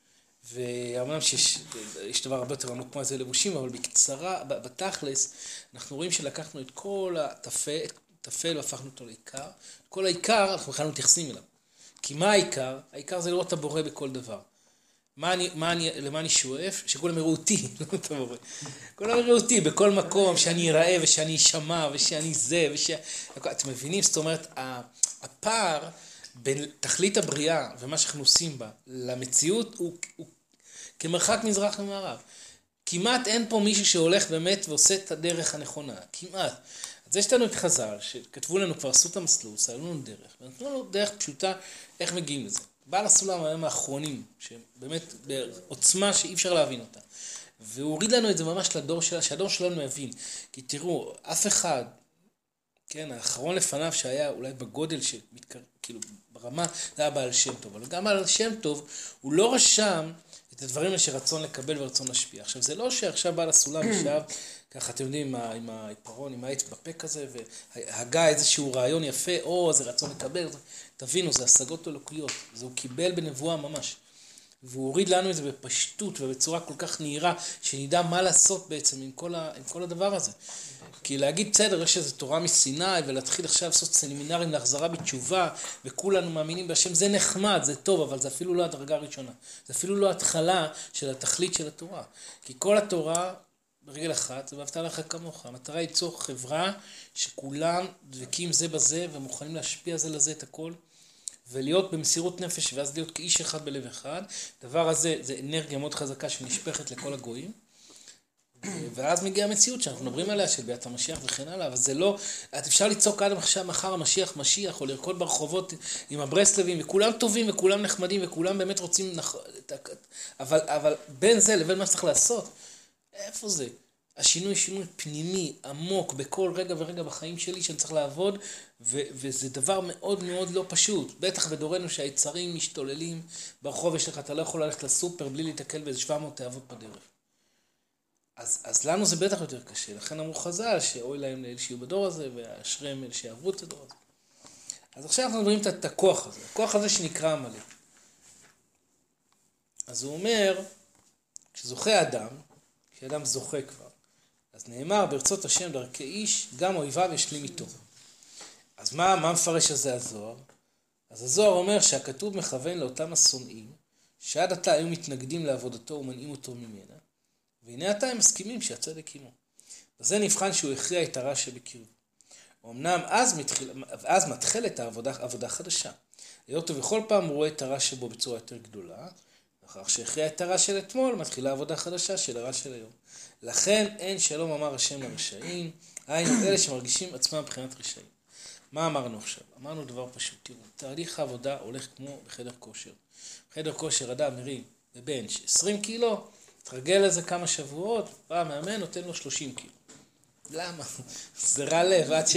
ואמנם שיש יש דבר הרבה יותר עמוק מה זה לבושים, אבל בקצרה, בתכלס, אנחנו רואים שלקחנו את כל הטפל, טפל והפכנו אותו לעיקר. כל העיקר, אנחנו בכלל מתייחסים אליו. כי מה העיקר? העיקר זה לראות את הבורא בכל דבר. מה אני, מה אני, למה אני שואף? שכולם יראו אותי, לא את הבורא. כולם יראו אותי בכל מקום, שאני אראה ושאני אשמע ושאני זה וש... אתם מבינים? זאת אומרת, הפער בין תכלית הבריאה ומה שאנחנו עושים בה למציאות הוא, הוא כמרחק מזרח ומערב. כמעט אין פה מישהו שהולך באמת ועושה את הדרך הנכונה. כמעט. אז יש לנו את חז"ל, שכתבו לנו כבר, עשו את המסלול, סללו לנו דרך, ונתנו לנו דרך פשוטה איך מגיעים לזה. בעל הסולם היום האחרונים, שבאמת בעוצמה שאי אפשר להבין אותה. והוא הוריד לנו את זה ממש לדור שלה, שהדור שלנו יבין. כי תראו, אף אחד, כן, האחרון לפניו שהיה אולי בגודל, שמתקר, כאילו ברמה, זה היה בעל שם טוב. אבל גם בעל שם טוב, הוא לא רשם את הדברים האלה שרצון לקבל ורצון להשפיע. עכשיו, זה לא שעכשיו בעל הסולם ישב, ככה אתם יודעים, עם העיפרון, עם העץ בפה כזה, והגה איזשהו רעיון יפה, או זה רצון לקבל, תבינו, זה השגות אלוקיות, זה הוא קיבל בנבואה ממש. והוא הוריד לנו את זה בפשטות ובצורה כל כך נהירה, שנדע מה לעשות בעצם עם כל, ה, עם כל הדבר הזה. כי להגיד, בסדר, יש איזו תורה מסיני, ולהתחיל עכשיו לעשות סמינרים להחזרה בתשובה, וכולנו מאמינים בהשם, זה נחמד, זה טוב, אבל זה אפילו לא הדרגה הראשונה. זה אפילו לא התחלה של התכלית של התורה. כי כל התורה, ברגל אחת, זה ואהבת לך כמוך. המטרה היא ליצור חברה שכולם דבקים זה בזה, ומוכנים להשפיע זה לזה את הכל, ולהיות במסירות נפש, ואז להיות כאיש אחד בלב אחד. דבר הזה, זה אנרגיה מאוד חזקה שנשפכת לכל הגויים. ואז מגיעה המציאות שאנחנו מדברים עליה, של ביאת המשיח וכן הלאה, אבל זה לא, את אפשר לצעוק עד עכשיו מחר המשיח משיח, או לרקוד ברחובות עם הברסלבים, וכולם טובים וכולם נחמדים, וכולם באמת רוצים, נח... אבל, אבל בין זה לבין מה שצריך לעשות, איפה זה? השינוי שינוי פנימי, עמוק, בכל רגע ורגע בחיים שלי שאני צריך לעבוד, ו- וזה דבר מאוד מאוד לא פשוט. בטח בדורנו שהיצרים משתוללים ברחוב, יש לך, אתה לא יכול ללכת לסופר בלי להתקל באיזה שבע מאות תאוות בדרך. אז, אז לנו זה בטח יותר קשה, לכן אמרו חז"ל שאוי להם לאלה שיהיו בדור הזה, ואשריהם אלה שיעברו את הדור הזה. אז עכשיו אנחנו מדברים את הכוח הזה, הכוח הזה שנקרא עמלק. אז הוא אומר, כשזוכה אדם, כשאדם זוכה כבר, אז נאמר ברצות השם דרכי איש, גם אויביו ישלים איתו. אז מה, מה מפרש הזה הזוהר? אז הזוהר אומר שהכתוב מכוון לאותם השונאים, שעד עתה היו מתנגדים לעבודתו ומנעים אותו ממנה, והנה עתה הם מסכימים שהצדק עמו. וזה נבחן שהוא הכריע את הרע שבקרבו. אמנם אז, מתחיל, אז מתחלת העבודה עבודה חדשה. היות ובכל פעם הוא רואה את הרע שבו בצורה יותר גדולה, אחר שהכריע את הרע של אתמול, מתחילה עבודה חדשה של הרע של היום. לכן אין שלום אמר השם לרשעים, היינו אלה שמרגישים עצמם מבחינת רשעים. מה אמרנו עכשיו? אמרנו דבר פשוט. תראו, תהליך העבודה הולך כמו בחדר כושר. בחדר כושר אדם מרים בבנץ' עשרים קילו, תרגל לזה כמה שבועות, בא מאמן, נותן לו שלושים קילו. למה? זה רע לב, עד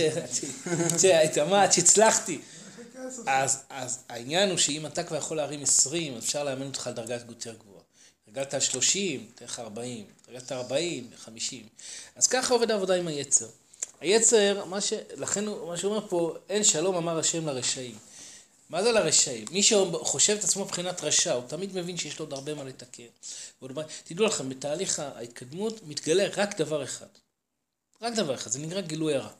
שהצלחתי. אז, אז העניין הוא שאם אתה כבר יכול להרים עשרים, אפשר לאמן אותך על דרגת יותר גבוהה. תרגלת על שלושים, תלך ארבעים, תרגלת ארבעים, חמישים. אז ככה עובד העבודה עם היצר. היצר, מה ש... לכן מה שאומר פה, אין שלום אמר השם לרשעים. מה זה לרשעים? מי שחושב את עצמו מבחינת רשע, הוא תמיד מבין שיש לו עוד הרבה מה לתקן. תדעו לכם, בתהליך ההתקדמות מתגלה רק דבר אחד. רק דבר אחד, זה נקרא גילוי הרע.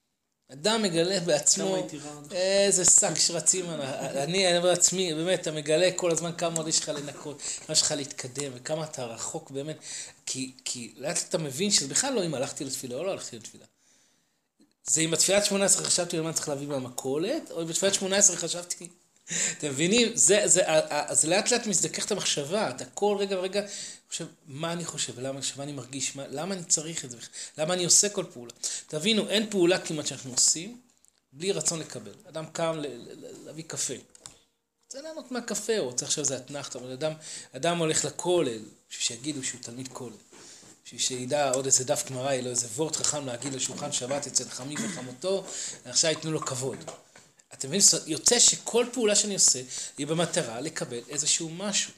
אדם מגלה בעצמו איזה שק שרצים, אני, אני בעצמי, באמת, אתה מגלה כל הזמן כמה עוד יש לך לנקות, כמה יש לך להתקדם, וכמה אתה רחוק באמת, כי, כי לאט אתה מבין שזה בכלל לא אם הלכתי לתפילה או לא הלכתי לתפילה. זה אם בתפילת שמונה עשרה חשבתי למה צריך להביא מהמכולת, או אם בתפילת שמונה עשרה חשבתי, אתם מבינים? זה, זה, אז לאט לאט מזדכך את המחשבה, אתה כל רגע ורגע חושב, מה אני חושב, ולמה אני מרגיש, מה, למה אני צריך את זה, למה אני עושה כל פעולה. תבינו, אין פעולה כמעט שאנחנו עושים, בלי רצון לקבל. אדם קם ל- ל- להביא קפה. זה לענות מהקפה, או צריך עכשיו זה התנחת, אבל אדם, אדם הולך לכולל, בשביל שיגידו שהוא תלמיד כולל. בשביל שידע עוד איזה דף גמרא, יהיה לו איזה וורט חכם להגיד לשולחן שבת אצל חמי וחמותו, ועכשיו ייתנו לו כבוד. אתם מבינים, יוצא שכל פעולה שאני עושה, היא במטרה לקבל איזשהו משהו.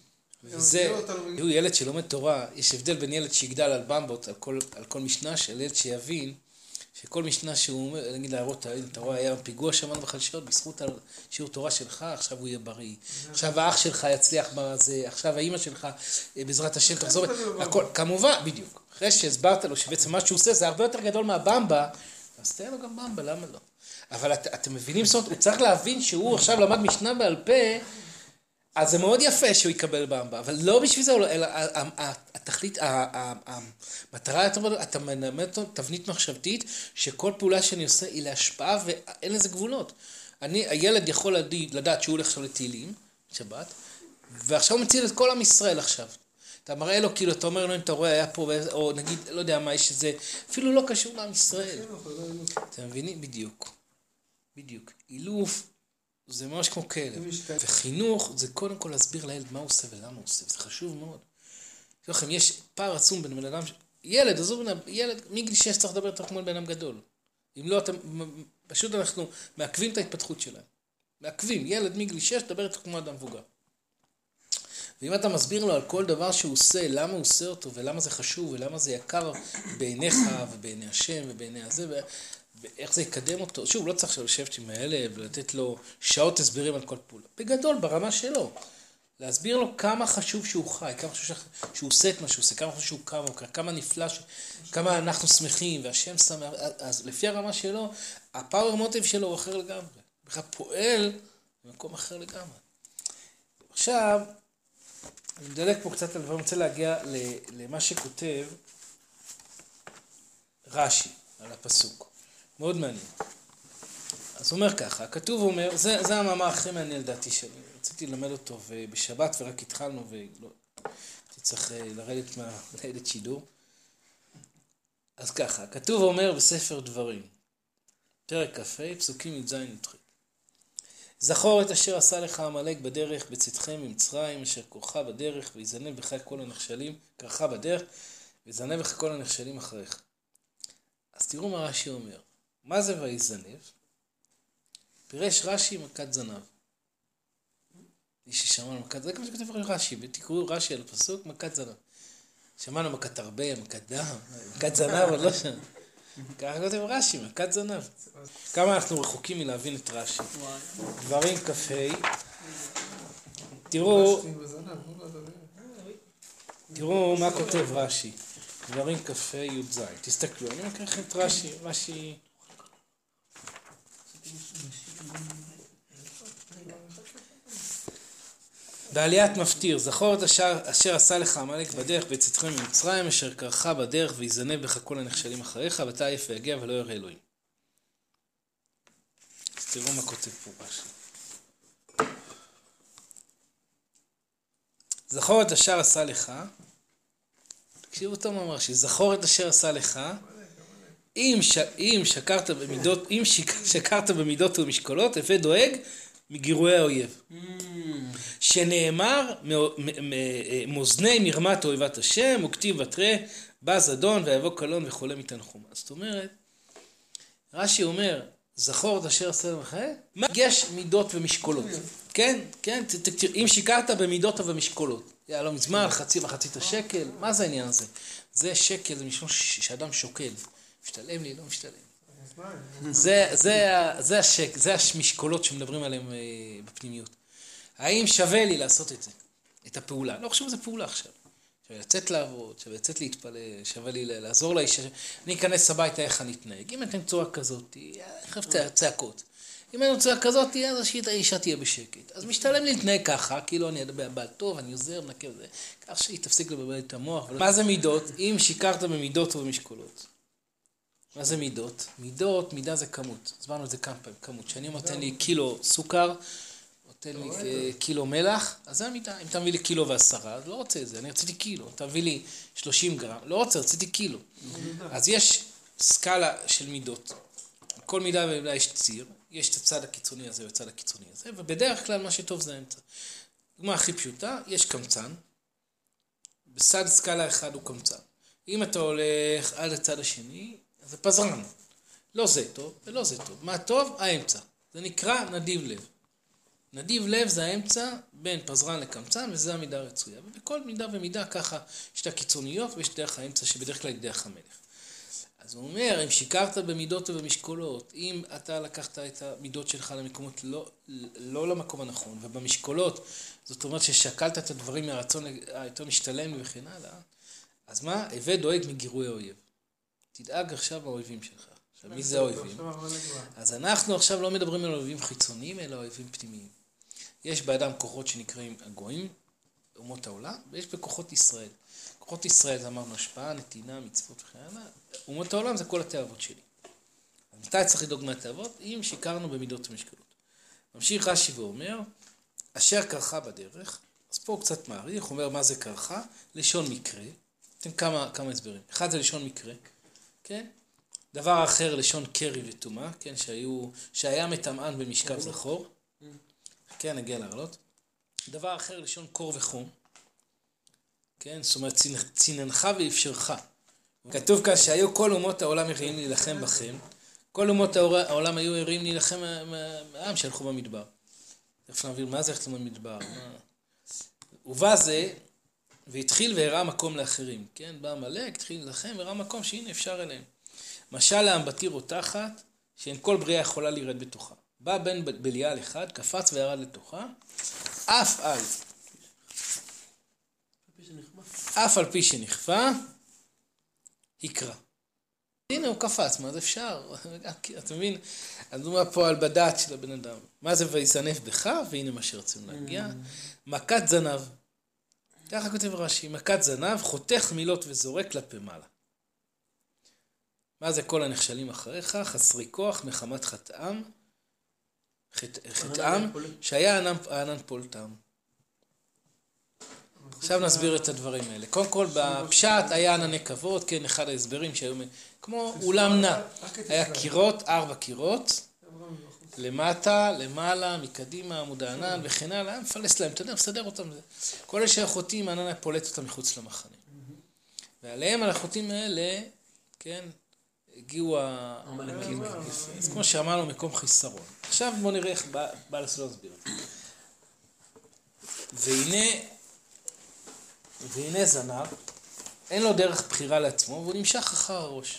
וזה, הוא ילד שלומד תורה, יש הבדל בין ילד שיגדל על במבות, על כל, על כל משנה, של ילד שיבין, שכל משנה שהוא אומר, נגיד להראות, אתה רואה, היה פיגוע שמענו בחדשות, בזכות שיעור תורה שלך, עכשיו הוא יהיה בריא. עכשיו האח שלך יצליח בזה, עכשיו האמא שלך, בעזרת השם, תחזור. הכל, כמובן, בדיוק. אחרי שהסברת לו שבעצם מה שהוא עושה, זה הרבה יותר גדול מהבמבה, אז תהיה לו גם במבה, למה לא? אבל את, אתם מבינים, זאת אומרת, הוא צריך להבין שהוא עכשיו למד משנה בעל פה, אז זה מאוד יפה שהוא יקבל במבה, אבל לא בשביל זה, אלא התכלית, המטרה, אתה מנמד תבנית מחשבתית, שכל פעולה שאני עושה היא להשפעה ואין לזה גבולות. אני, הילד יכול לדעת שהוא הולך עכשיו לתהילים, שבת, ועכשיו הוא מציל את כל עם ישראל עכשיו. אתה מראה לו, כאילו, אתה אומר לו, אם אתה רואה, היה פה, או נגיד, לא יודע מה, יש איזה, אפילו לא קשור לעם ישראל. אתם מבינים? בדיוק. בדיוק. אילוף, זה ממש כמו כלב. וחינוך זה קודם כל להסביר לילד מה הוא עושה ולמה הוא עושה. זה חשוב מאוד. לכם, יש פער עצום בין בן אדם, ילד, עזוב, ילד, מגיל שש צריך לדבר יותר כמו על בן אדם גדול. אם לא, אתם, פשוט אנחנו מעכבים את ההתפתחות שלהם. מעכבים, ילד מגיל שש, דבר יותר כמו אדם מבוגר. ואם אתה מסביר לו על כל דבר שהוא עושה, למה הוא עושה אותו, ולמה זה חשוב, ולמה זה יקר בעיניך, ובעיני השם, ובעיני הזה, ואיך זה יקדם אותו. שוב, לא צריך לשבת עם הילד ולתת לו שעות הסברים על כל פעולה. בגדול, ברמה שלו. להסביר לו כמה חשוב שהוא חי, כמה חשוב שהוא עושה את מה שהוא עושה, כמה חשוב שהוא קם, כמה נפלא, כמה אנחנו שמחים, והשם שמח, אז לפי הרמה שלו, הפאוור מוטיב שלו הוא אחר לגמרי. בכלל פועל במקום אחר לגמרי. עכשיו, אני מדלק פה קצת על דברים, אני רוצה להגיע למה שכותב רש"י על הפסוק. מאוד מעניין. אז הוא אומר ככה, הכתוב אומר, זה, זה המאמר הכי מעניין לדעתי שלי. רציתי ללמד אותו בשבת ורק התחלנו ולא, הייתי צריך לרדת מהניידת שידור. אז ככה, הכתוב אומר בספר דברים, פרק כ"ה, פסוקים י"ז י"ח. זכור את אשר עשה לך עמלק בדרך בצאתכם ממצרים, אשר כורך בדרך ויזנב בך כל הנחשלים, כרך בדרך ויזנב בך כל הנחשלים אחריך. אז תראו מה רש"י אומר. מה זה ויזנב? פירש רש"י מכת זנב. איש ששמענו מכת, זה כמו שכתב רש"י, ותקראו רש"י על הפסוק, מכת זנב. שמענו מכת הרבה, מכת דם, מכת זנב, עוד לא שם. ככה כותב רש"י, מכת זנב. כמה אנחנו רחוקים מלהבין את רש"י. דברים כ"ה. תראו, תראו מה כותב רש"י. דברים כ"ה י"ז. תסתכלו, אני מקריא לכם את רש"י, רש"י... בעליית מפטיר, זכור את אשר, אשר עשה לך עמלק בדרך בצאתכם ממצרים, אשר קרך בדרך ויזנב בך כל הנחשלים אחריך, ואתה עייף ויגע ולא ירא אלוהים. אז תראו מה כותב פה רש"י. זכור את אשר עשה לך, תקשיבו אותו מה אמר רש"י, זכור את אשר עשה לך, אם, ש... אם שקרת במידות, אם שקרת במידות ומשקולות, הפה דואג מגירועי האויב. שנאמר, מאזני מרמת אויבת השם, וכתיב ותראה, בא זדון ויבוא קלון וחולה מתנחום. זאת אומרת, רש"י אומר, זכור את אשר עשה לך, מה? יש מידות ומשקולות. כן, כן, אם שיקרת במידות ובמשקולות. היה לא מזמן, חצי מחצית השקל, מה זה העניין הזה? זה שקל, זה משום שאדם שוקל. משתלם לי, לא משתלם. זה, זה, זה השק, זה המשקולות שמדברים עליהם בפנימיות. האם שווה לי לעשות את זה? את הפעולה? לא חושב שזה פעולה עכשיו. שווה לצאת לעבוד, שווה לצאת להתפלל, שווה לי לעזור לאישה. אני אכנס הביתה איך אני אתנהג. אם אתם צורה כזאת, איך צעקות. אם אין צורה כזאת, אז האישה תהיה בשקט. אז משתלם לי להתנהג ככה, כאילו אני אדבר בעל טוב, אני עוזר, מנקה וזה. כך שהיא תפסיק לבלבל את המוח. מה זה מידות? אם שיקרת במידות ובמשקולות. מה זה מידות? מידות, מידה זה כמות. הסברנו את זה כמה פעמים, כמות. שאני נותן לי קילו סוכר, נותן לי קילו מלח, אז זה המידה. אם אתה מביא לי קילו ועשרה, אז לא רוצה את זה, אני רציתי קילו. אתה מביא לי שלושים גרם, לא רוצה, רציתי קילו. אז יש סקאלה של מידות. כל מידה ומידה יש ציר, יש את הצד הקיצוני הזה והצד הקיצוני הזה, ובדרך כלל מה שטוב זה האמצע. דוגמה הכי פשוטה, יש קמצן, בסד סקאלה אחד הוא קמצן. אם אתה הולך עד הצד השני, זה פזרן. לא זה טוב ולא זה טוב. מה טוב? האמצע. זה נקרא נדיב לב. נדיב לב זה האמצע בין פזרן לקמצן, וזה המידה הרצויה. ובכל מידה ומידה ככה יש את הקיצוניות ויש דרך האמצע שבדרך כלל היא דרך המלך. אז הוא אומר, אם שיקרת במידות ובמשקולות, אם אתה לקחת את המידות שלך למקומות לא, לא למקום הנכון, ובמשקולות, זאת אומרת ששקלת את הדברים מהרצון היותר משתלם וכן הלאה, אז מה? הווה דואג מגירוי האויב. תדאג עכשיו באויבים שלך. עכשיו, מי זה האויבים? אז אנחנו עכשיו לא מדברים על אויבים חיצוניים, אלא אויבים פנימיים. יש באדם כוחות שנקראים הגויים, אומות העולם, ויש בכוחות ישראל. כוחות ישראל זה אמרנו השפעה, נתינה, מצוות וכן הלאה. אומות העולם זה כל התאוות שלי. מתי צריך לדאוג מהתאוות? אם שיקרנו במידות ומשקולות. ממשיך רש"י ואומר, אשר קרחה בדרך, אז פה הוא קצת מעריך, הוא אומר מה זה קרחה? לשון מקרה. אתם כמה, כמה הסברים. אחד זה לשון מקרה. כן? דבר אחר לשון קרי וטומאה, כן, שהיו, שהיה מטמאן במשכב זכור. כן, נגיע להרלות. דבר אחר לשון קור וחום. כן, זאת אומרת, ציננך ואפשרך. כתוב כאן שהיו כל אומות העולם יראים להילחם בכם. כל אומות העולם היו יראים להילחם מהעם שהלכו במדבר. תכף נעביר, מה זה הלכו במדבר? ובא זה, והתחיל והראה מקום לאחרים. כן, בא עמלק, התחיל להילחם, והראה מקום שהנה אפשר אליהם. משל האמבטי רותחת, שאין כל בריאה יכולה להירד בתוכה. בא בן בליעל אחד, קפץ וירד לתוכה, אף על אף על פי שנכפה, יקרא. הנה הוא קפץ, מה זה אפשר? אתה מבין? אני אומר פה על בדעת של הבן אדם. מה זה ויזנב בך? והנה מה שרצינו להגיע. מכת זנב. ככה כותב רש"י, מכת זנב, חותך מילות וזורק כלפי מעלה. מה זה כל הנחשלים אחריך? חסרי כוח, מחמת חטאם, חטאם, שהיה ענן פולטם. עכשיו נסביר את הדברים האלה. קודם כל, בפשט היה ענני כבוד, כן, אחד ההסברים שהיו כמו אולם נע. היה קירות, ארבע קירות, למטה, למעלה, מקדימה, עמוד הענן וכן הלאה, היה מפלס להם, אתה יודע, מסדר אותם. כל אלה שהחוטאים, הענן היה פולט אותם מחוץ למחנה. ועליהם, על החוטאים האלה, כן, הגיעו העמלקים. אז כמו שאמרנו, מקום חיסרון. עכשיו בואו נראה איך בעל הסולם להסביר את זה. והנה, והנה זנב, אין לו דרך בחירה לעצמו, והוא נמשך אחר הראש.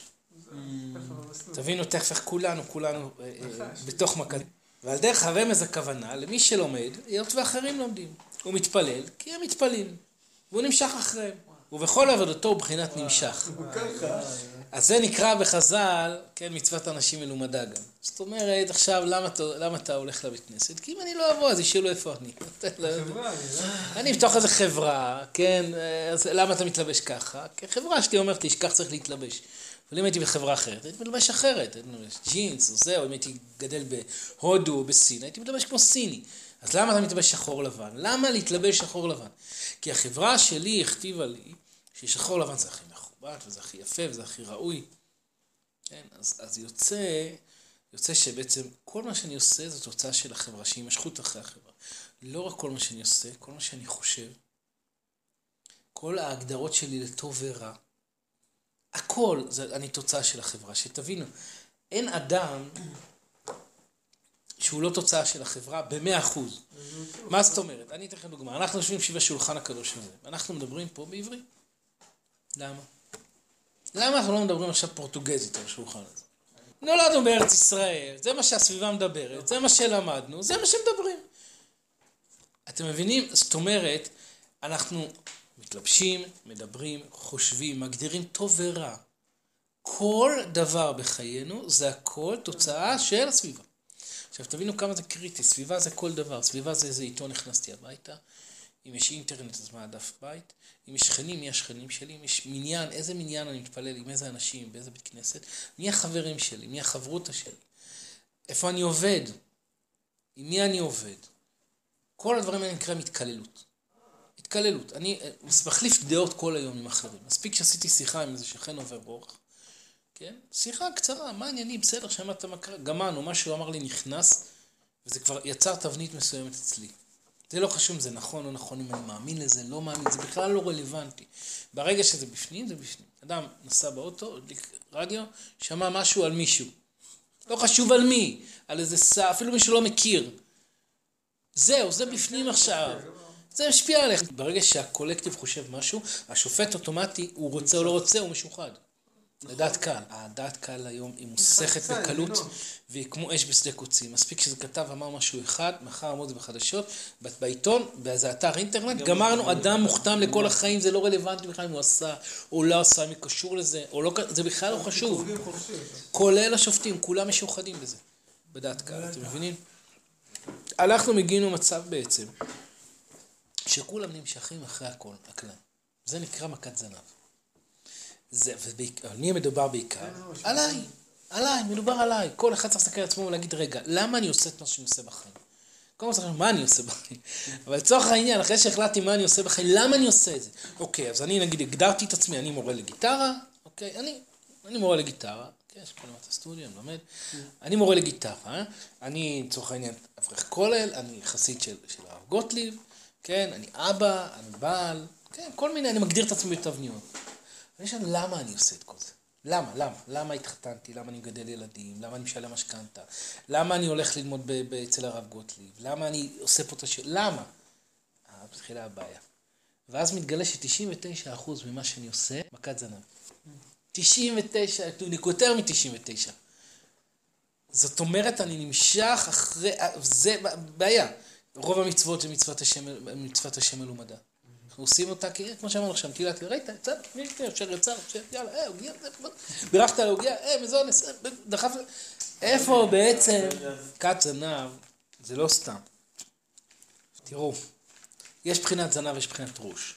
תבינו תכף איך כולנו, כולנו בתוך מכת. ועל דרך הרמז הכוונה, למי שלומד, היות ואחרים לומדים. הוא מתפלל, כי הם מתפלים. והוא נמשך אחריהם. ובכל עבודתו הוא בחינת נמשך. אז זה נקרא בחז"ל, כן, מצוות אנשים מלומדה גם. זאת אומרת, עכשיו, למה אתה, למה אתה הולך לבית כנסת? כי אם אני לא אבוא, אז ישאלו איפה אני. אני בתוך איזה חברה, כן, אז למה אתה מתלבש ככה? כי החברה שלי אומרת לי שכך צריך להתלבש. אבל אם הייתי בחברה אחרת, הייתי מתלבש אחרת. הייתי מתלבש ג'ינס או זה, או אם הייתי גדל בהודו או בסין, הייתי מתלבש כמו סיני. אז למה אתה מתלבש שחור לבן? למה להתלבש שחור לבן? כי החברה שלי הכתיבה לי ששחור לבן זה הכי מכובד, וזה הכי יפה, וזה הכי ראוי. כן? אז, אז יוצא, יוצא שבעצם כל מה שאני עושה זו תוצאה של החברה, שהיא משכות אחרי החברה. לא רק כל מה שאני עושה, כל מה שאני חושב, כל ההגדרות שלי לטוב ורע, הכל זה אני תוצאה של החברה. שתבינו, אין אדם שהוא לא תוצאה של החברה במאה אחוז. מה זאת אומרת? אני אתן לכם דוגמה. אנחנו יושבים סביב השולחן הקדוש הזה. אנחנו מדברים פה בעברית. למה? למה אנחנו לא מדברים עכשיו פורטוגזית על השולחן הזה? נולדנו בארץ ישראל, זה מה שהסביבה מדברת, זה מה שלמדנו, זה מה שמדברים. אתם מבינים? זאת אומרת, אנחנו מתלבשים, מדברים, חושבים, מגדירים טוב ורע. כל דבר בחיינו זה הכל תוצאה של הסביבה. עכשיו תבינו כמה זה קריטי, סביבה זה כל דבר, סביבה זה איזה עיתון נכנסתי הביתה, אם יש אינטרנט אז מה הדף בית, אם יש שכנים, מי השכנים שלי, אם יש מניין, איזה מניין אני מתפלל, עם איזה אנשים, באיזה בית כנסת, מי החברים שלי, מי החברותה שלי, איפה אני עובד, עם מי אני עובד, כל הדברים האלה נקראים התקללות. התקללות, אני מחליף דעות כל היום עם אחרים, מספיק שעשיתי שיחה עם איזה שכן עובר אורח, כן? שיחה קצרה, מה העניינים, בסדר, שמעת מה קרה, גמרנו, מה שהוא אמר לי נכנס, וזה כבר יצר תבנית מסוימת אצלי. זה לא חשוב אם זה נכון או נכון, אם אני מאמין לזה, לא מאמין, זה בכלל לא רלוונטי. ברגע שזה בפנים, זה בפנים. אדם נסע באוטו, רדיו, שמע משהו על מישהו. לא חשוב על מי, על איזה סע, אפילו מישהו לא מכיר. זהו, זה בפנים עכשיו. זה משפיע עליך. ברגע שהקולקטיב חושב משהו, השופט אוטומטי, הוא רוצה או לא רוצה, הוא משוחד. לדעת קהל. הדעת קהל היום היא מוסכת בקלות, והיא כמו אש בשדה קוצים. מספיק שזה כתב, אמר משהו אחד, מחר אמרו את זה בחדשות, בעיתון, באיזה אתר אינטרנט, גמרנו, אדם מוכתם לכל החיים, זה לא רלוונטי בכלל אם הוא עשה, או לא עשה, מי קשור לזה, או לא, זה בכלל לא חשוב. כולל השופטים, כולם משוחדים בזה, בדעת קהל, אתם מבינים? אנחנו מגיעים למצב בעצם, שכולם נמשכים אחרי הכל, הכלל. זה נקרא מכת זנב. זה, על מי מדובר בעיקר? עליי, עליי, מדובר עליי. כל אחד צריך להסתכל על עצמו ולהגיד, רגע, למה אני עושה את מה שאני עושה בחיים? כל הזמן צריך להגיד, מה אני עושה בחיים? אבל לצורך העניין, אחרי שהחלטתי מה אני עושה בחיים, למה אני עושה את זה? אוקיי, אז אני נגיד, הגדרתי את עצמי, אני מורה לגיטרה, אוקיי, אני, אני מורה לגיטרה, כן, יש פה למטה סטודיו, אני לומד, אני מורה לגיטרה, אני, לצורך העניין, אברך כולל, אני חסיד של, של הרב גוטליב, כן, אני אבא, אני בעל, כן, כל מיני, אני מגדיר את עצמי בתבניות. אני חושב, למה אני עושה את כל זה? למה? למה? למה התחתנתי? למה אני מגדל ילדים? למה אני משלם משכנתה? למה אני הולך ללמוד אצל הרב גוטליב? למה אני עושה פה את השאלה? למה? אה, בתחילה הבעיה. ואז מתגלה ש-תשעים ותשעה אחוז ממה שאני עושה, מכת זנב. תשעים ותשע, יותר מ-תשעים ותשע. זאת אומרת, אני נמשך אחרי, זה בעיה. רוב המצוות זה מצוות השם, מצוות השם מלומדה. עושים אותה, כמו שאמרנו שם, תהילת, ראית, יצא, מי אפשר יצא, יאללה, אה, הוגיע, בירכת על הוגיע, אה, מזונס, דחף, איפה בעצם כת זנב, זה לא סתם. תראו, יש בחינת זנב, יש בחינת ראש.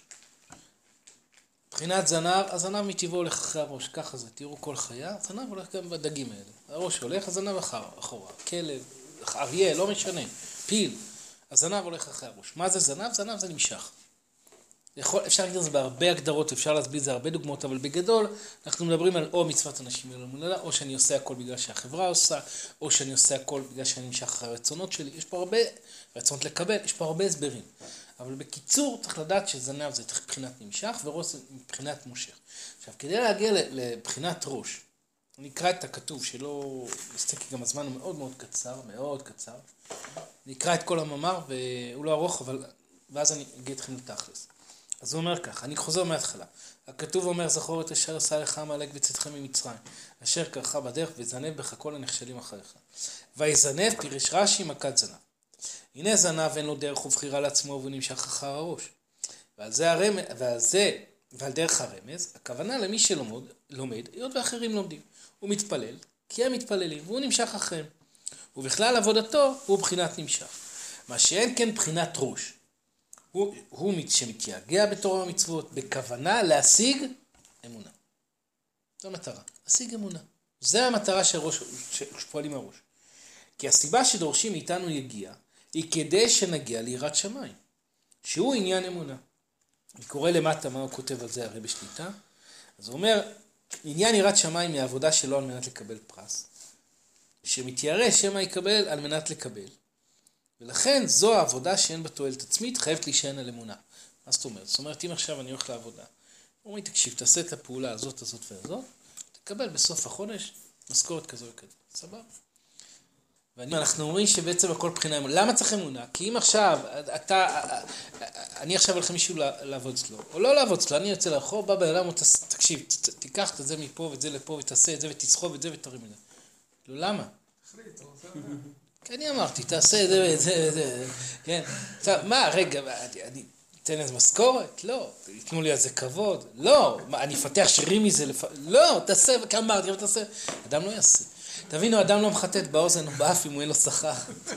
בחינת זנב, הזנב מטבעו הולך אחרי הראש, ככה זה, תראו כל חיה, הזנב הולך גם בדגים האלה. הראש הולך, הזנב אחורה, כלב, אריה, לא משנה, פיל, הזנב הולך אחרי הראש. מה זה זנב? זנב זה נמשך. יכול, אפשר להגיד את זה בהרבה הגדרות, אפשר להסביר את זה הרבה דוגמאות, אבל בגדול אנחנו מדברים על או מצוות אנשים אלמונלה, או שאני עושה הכל בגלל שהחברה עושה, או שאני עושה הכל בגלל שאני נמשך אחרי הרצונות שלי. יש פה הרבה רצונות לקבל, יש פה הרבה הסברים. אבל בקיצור צריך לדעת שזנב זה מבחינת נמשך וראש זה מבחינת מושך. עכשיו, כדי להגיע לבחינת ראש, אני אקרא את הכתוב שלא מסתכל, גם הזמן הוא מאוד מאוד קצר, מאוד קצר. אני אקרא את כל המאמר והוא לא ארוך, אבל ואז אני אגיד אתכם לתכלס. אז הוא אומר כך, אני חוזר מההתחלה. הכתוב אומר, זכור את אשר עשה לך עמלק בצאתכם ממצרים, אשר קרחה בדרך וזנב בך כל הנכשלים אחריך. ויזנב פירש רש"י מכת זנב. הנה זנב אין לו דרך ובחירה לעצמו והוא נמשך אחר הראש. ועל זה הרמז, ועל זה, ועל דרך הרמז, הכוונה למי שלומד, לומד, היות ואחרים לומדים. הוא מתפלל, כי הם מתפללים, והוא נמשך אחריהם. ובכלל עבודתו הוא בחינת נמשך. מה שאין כן בחינת ראש. הוא, הוא שמתייגע בתורה ומצוות, בכוונה להשיג אמונה. זו המטרה, להשיג אמונה. זה המטרה שראש, שפועלים הראש. כי הסיבה שדורשים מאיתנו יגיע, היא כדי שנגיע ליראת שמיים, שהוא עניין אמונה. אני קורא למטה מה הוא כותב על זה הרי בשליטה. אז הוא אומר, עניין יראת שמיים היא העבודה שלו על מנת לקבל פרס, שמתיירא שמא יקבל על מנת לקבל. ולכן זו העבודה שאין בה תועלת עצמית, חייבת להישען על אמונה. מה זאת אומרת? זאת אומרת, אם עכשיו אני הולך לעבודה, הוא אומר, תקשיב, תעשה את הפעולה הזאת, הזאת והזאת, תקבל בסוף החודש משכורת כזו וכזו. סבבה? ואנחנו אומרים שבעצם הכל בחינה אמונה. למה צריך אמונה? כי אם עכשיו, אתה, אני עכשיו הולך מישהו לעבוד אצלו, או לא לעבוד אצלו, אני יוצא לאחור, בא בעולם, תקשיב, תיקח את זה מפה ואת זה לפה, ותעשה את זה ותסחוב את זה ותרים את זה. לא, למה? כי אני אמרתי, תעשה את זה ואת זה ואת זה, כן. עכשיו, מה, רגע, אני אתן איזה משכורת? לא. יתנו לי על זה כבוד? לא. מה, אני אפתח שירים מזה? לפ... לא, תעשה, כאמרתי, אבל תעשה. אדם לא יעשה. תבינו, אדם לא מחטט באוזן או באף אם הוא אין לו שכר.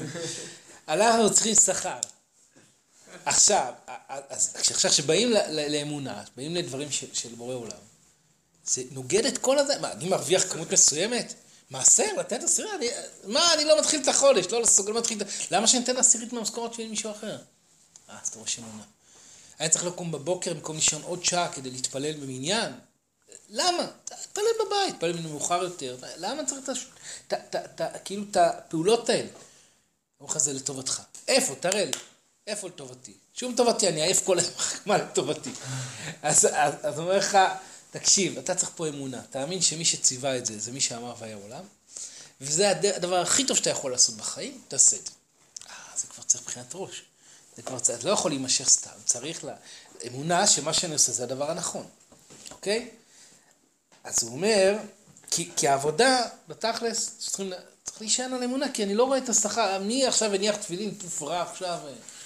אנחנו צריכים שכר. עכשיו, עכשיו שבאים לאמונה, באים לדברים של, של בורא עולם, זה נוגד את כל הזה. מה, אני מרוויח כמות מסוימת? מעשר, לתת עשירה? אני, מה, אני לא מתחיל את החודש, לא לסוגל, לא מתחיל את... למה שאני אתן עשירית מהמשכורת שלי מישהו אחר? אה, זאת אומרת שאמונה. אני צריך לקום בבוקר במקום לישון עוד שעה כדי להתפלל במניין. למה? תתפלל בבית, תתפלל מאוחר יותר. למה צריך את, את, את, את, כאילו את הפעולות האלה? אומר לך זה לטובתך. איפה? תראה לי. איפה לטובתי? שום טובתי, אני אעף כל היום, מה לטובתי? אז, אז, אז אומר לך, תקשיב, אתה צריך פה אמונה. תאמין שמי שציווה את זה, זה מי שאמר והיה עולם. וזה הדבר הכי טוב שאתה יכול לעשות בחיים, תעשה את זה. אה, זה כבר צריך מבחינת ראש. זה כבר צריך, לא יכול להימשך סתם. צריך לה, אמונה שמה שאני עושה זה הדבר הנכון. אוקיי? אז הוא אומר, כי, כי העבודה, בתכלס, צריכים, צריך להישען על אמונה, כי אני לא רואה את השכר. אני עכשיו אניח תפילין, תופרה עכשיו.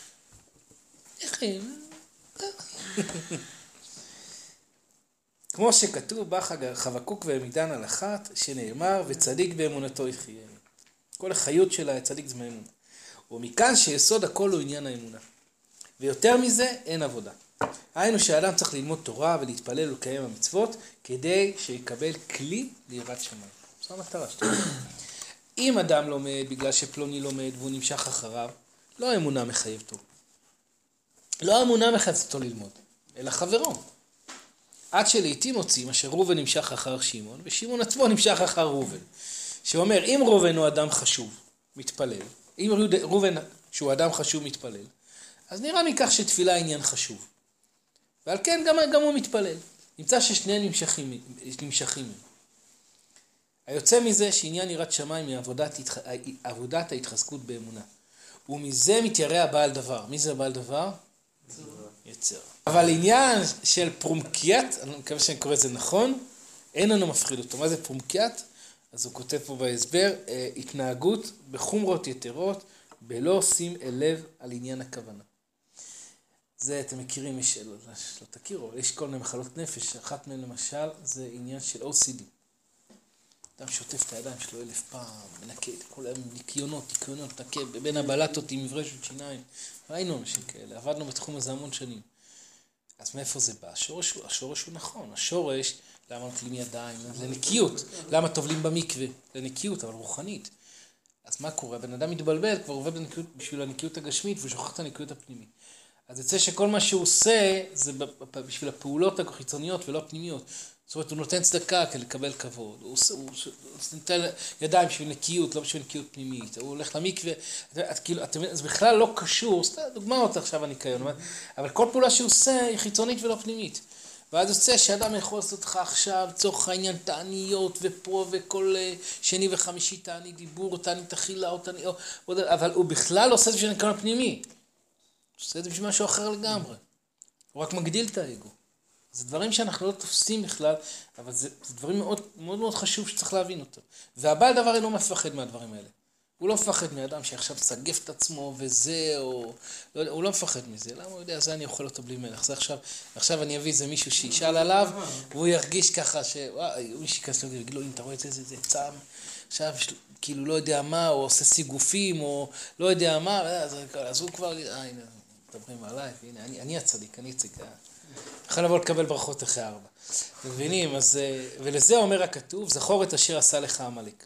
איך הם? כמו שכתוב בחג חבקוק ועמידן על אחת, שנאמר, וצדיק באמונתו יחיה. כל החיות שלה, צדיק זה מאמונה. ומכאן שיסוד הכל הוא עניין האמונה. ויותר מזה, אין עבודה. היינו שהאדם צריך ללמוד תורה ולהתפלל ולקיים המצוות, כדי שיקבל כלי ליראת שמיים. זו המטרה שלי. אם אדם לומד בגלל שפלוני לומד והוא נמשך אחריו, לא האמונה מחייבתו. לא האמונה מחייבתו ללמוד, אלא חברו. עד שלעיתים מוצאים אשר ראובן נמשך אחר שמעון, ושמעון עצמו נמשך אחר ראובן. שאומר, אם ראובן הוא אדם חשוב, מתפלל, אם ראובן שהוא אדם חשוב, מתפלל, אז נראה מכך שתפילה עניין חשוב. ועל כן גם, גם הוא מתפלל. נמצא ששניהם נמשכים, נמשכים. היוצא מזה שעניין יראת שמיים היא עבודת, עבודת ההתחזקות באמונה. ומזה מתיירא הבעל דבר. מי זה הבעל דבר? יצר. אבל עניין של פרומקיית, אני מקווה שאני קורא את זה נכון, אין לנו מפחיד אותו. מה זה פרומקיית? אז הוא כותב פה בהסבר, התנהגות בחומרות יתרות, בלא שים אל לב על עניין הכוונה. זה אתם מכירים, יש, לא, לא תכירו, יש כל מיני מחלות נפש, אחת מהן למשל זה עניין של או סי די. אדם שוטף את הידיים שלו אלף פעם, מנקה את כל היום ניקיונות, ניקיונות, תקה, בין הבלטות עם מברשת שיניים. ראינו אנשים כאלה, עבדנו בתחום הזה המון שנים. אז מאיפה זה בא? השורש, השורש הוא נכון, השורש, למה נוטלים ידיים? לנקיות. למה טובלים במקווה? לנקיות, אבל רוחנית. אז מה קורה? הבן אדם מתבלבל, כבר עובד בנקיות, בשביל הנקיות הגשמית, והוא שוכח את הנקיות הפנימית. אז יצא שכל מה שהוא עושה, זה בשביל הפעולות החיצוניות ולא הפנימיות. זאת אומרת, הוא נותן צדקה כדי לקבל כבוד. הוא, הוא, הוא, הוא נותן ידיים בשביל נקיות, לא בשביל נקיות פנימית. הוא הולך למקווה, את, כאילו, את, זה בכלל לא קשור, דוגמאות עכשיו הניקיון, אבל כל פעולה שהוא עושה היא חיצונית ולא פנימית. ואז יוצא שאדם יכול לעשות לך עכשיו, צורך העניין, תעניות ופה וכל שני וחמישי תעני דיבור, תעני תחילה, או תעני, או, אבל הוא בכלל עושה את זה בשביל הניקיון הפנימי. הוא עושה את זה בשביל משהו אחר לגמרי. הוא רק מגדיל את האגו. זה דברים שאנחנו לא תופסים בכלל, אבל זה, זה דברים מאוד, מאוד מאוד חשוב שצריך להבין אותו. והבעל דבר אינו מפחד מהדברים האלה. הוא לא מפחד מאדם שעכשיו סגף את עצמו וזה, או... לא, הוא לא מפחד מזה. למה הוא יודע, זה אני אוכל אותו בלי מלך. זה עכשיו, עכשיו אני אביא איזה מישהו שישאל עליו, והוא ירגיש ככה ש... וואי, מישהו כזה לא יגיד לו, אם אתה רואה את זה, זה, זה צעם. עכשיו, כאילו לא יודע מה, או עושה סיגופים, או לא יודע מה, אז, אז הוא כבר... אה, הנה, מדברים עליי, והנה, אני, אני הצדיק, אני אצדיק. יכול לבוא לקבל ברכות אחרי ארבע. מבינים? אז, ולזה אומר הכתוב, זכור את אשר עשה לך עמלק.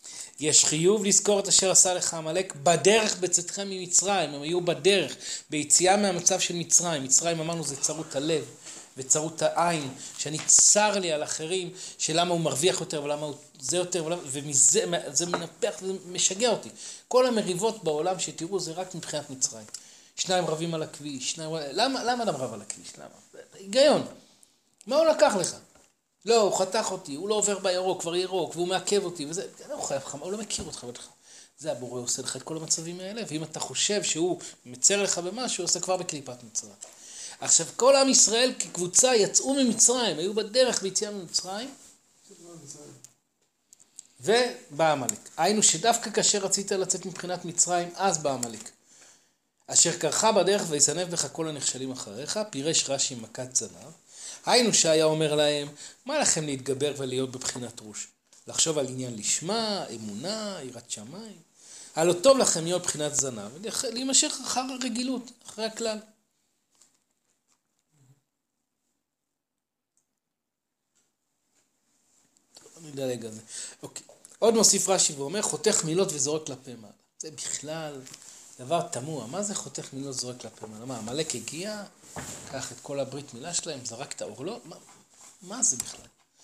יש חיוב לזכור את אשר עשה לך עמלק בדרך בצאתכם ממצרים. הם היו בדרך, ביציאה מהמצב של מצרים. מצרים אמרנו זה צרות הלב וצרות העין, שאני צר לי על אחרים, שלמה הוא מרוויח יותר ולמה הוא זה יותר, ולמה, ומזה זה מנפח ומשגע אותי. כל המריבות בעולם שתראו זה רק מבחינת מצרים. שניים רבים על הכביש, שניים... למה, למה אדם רב על הכביש? למה? היגיון. מה הוא לקח לך? לא, הוא חתך אותי, הוא לא עובר בירוק, כבר ירוק, והוא מעכב אותי, וזה, הוא חייב לך, הוא לא מכיר אותך בטח. זה הבורא עושה לך את כל המצבים האלה, ואם אתה חושב שהוא מצר לך במשהו, הוא עושה כבר בקליפת מצרים. עכשיו, כל עם ישראל כקבוצה יצאו ממצרים, היו בדרך ביציאה ממצרים, ובא עמלק. היינו שדווקא כאשר רצית לצאת מבחינת מצרים, אז בא עמלק. אשר קרחה בדרך ויזנב בך כל הנכשלים אחריך, פירש רש"י מכת זנב. היינו שהיה אומר להם, מה לכם להתגבר ולהיות בבחינת ראש? לחשוב על עניין לשמה, אמונה, יראת שמיים. הלא טוב לכם להיות בבחינת זנב, להימשך אחר הרגילות, אחרי הכלל. טוב, אני אדלג על זה. אוקיי. עוד מוסיף רש"י ואומר, חותך מילות וזורק כלפי מעלה. זה בכלל... דבר תמוה, מה זה חותך מילות זורק כלפי מעלה? מה, עמלק הגיע, קח את כל הברית מילה שלהם, זרק את האור, לא? מה, מה זה בכלל?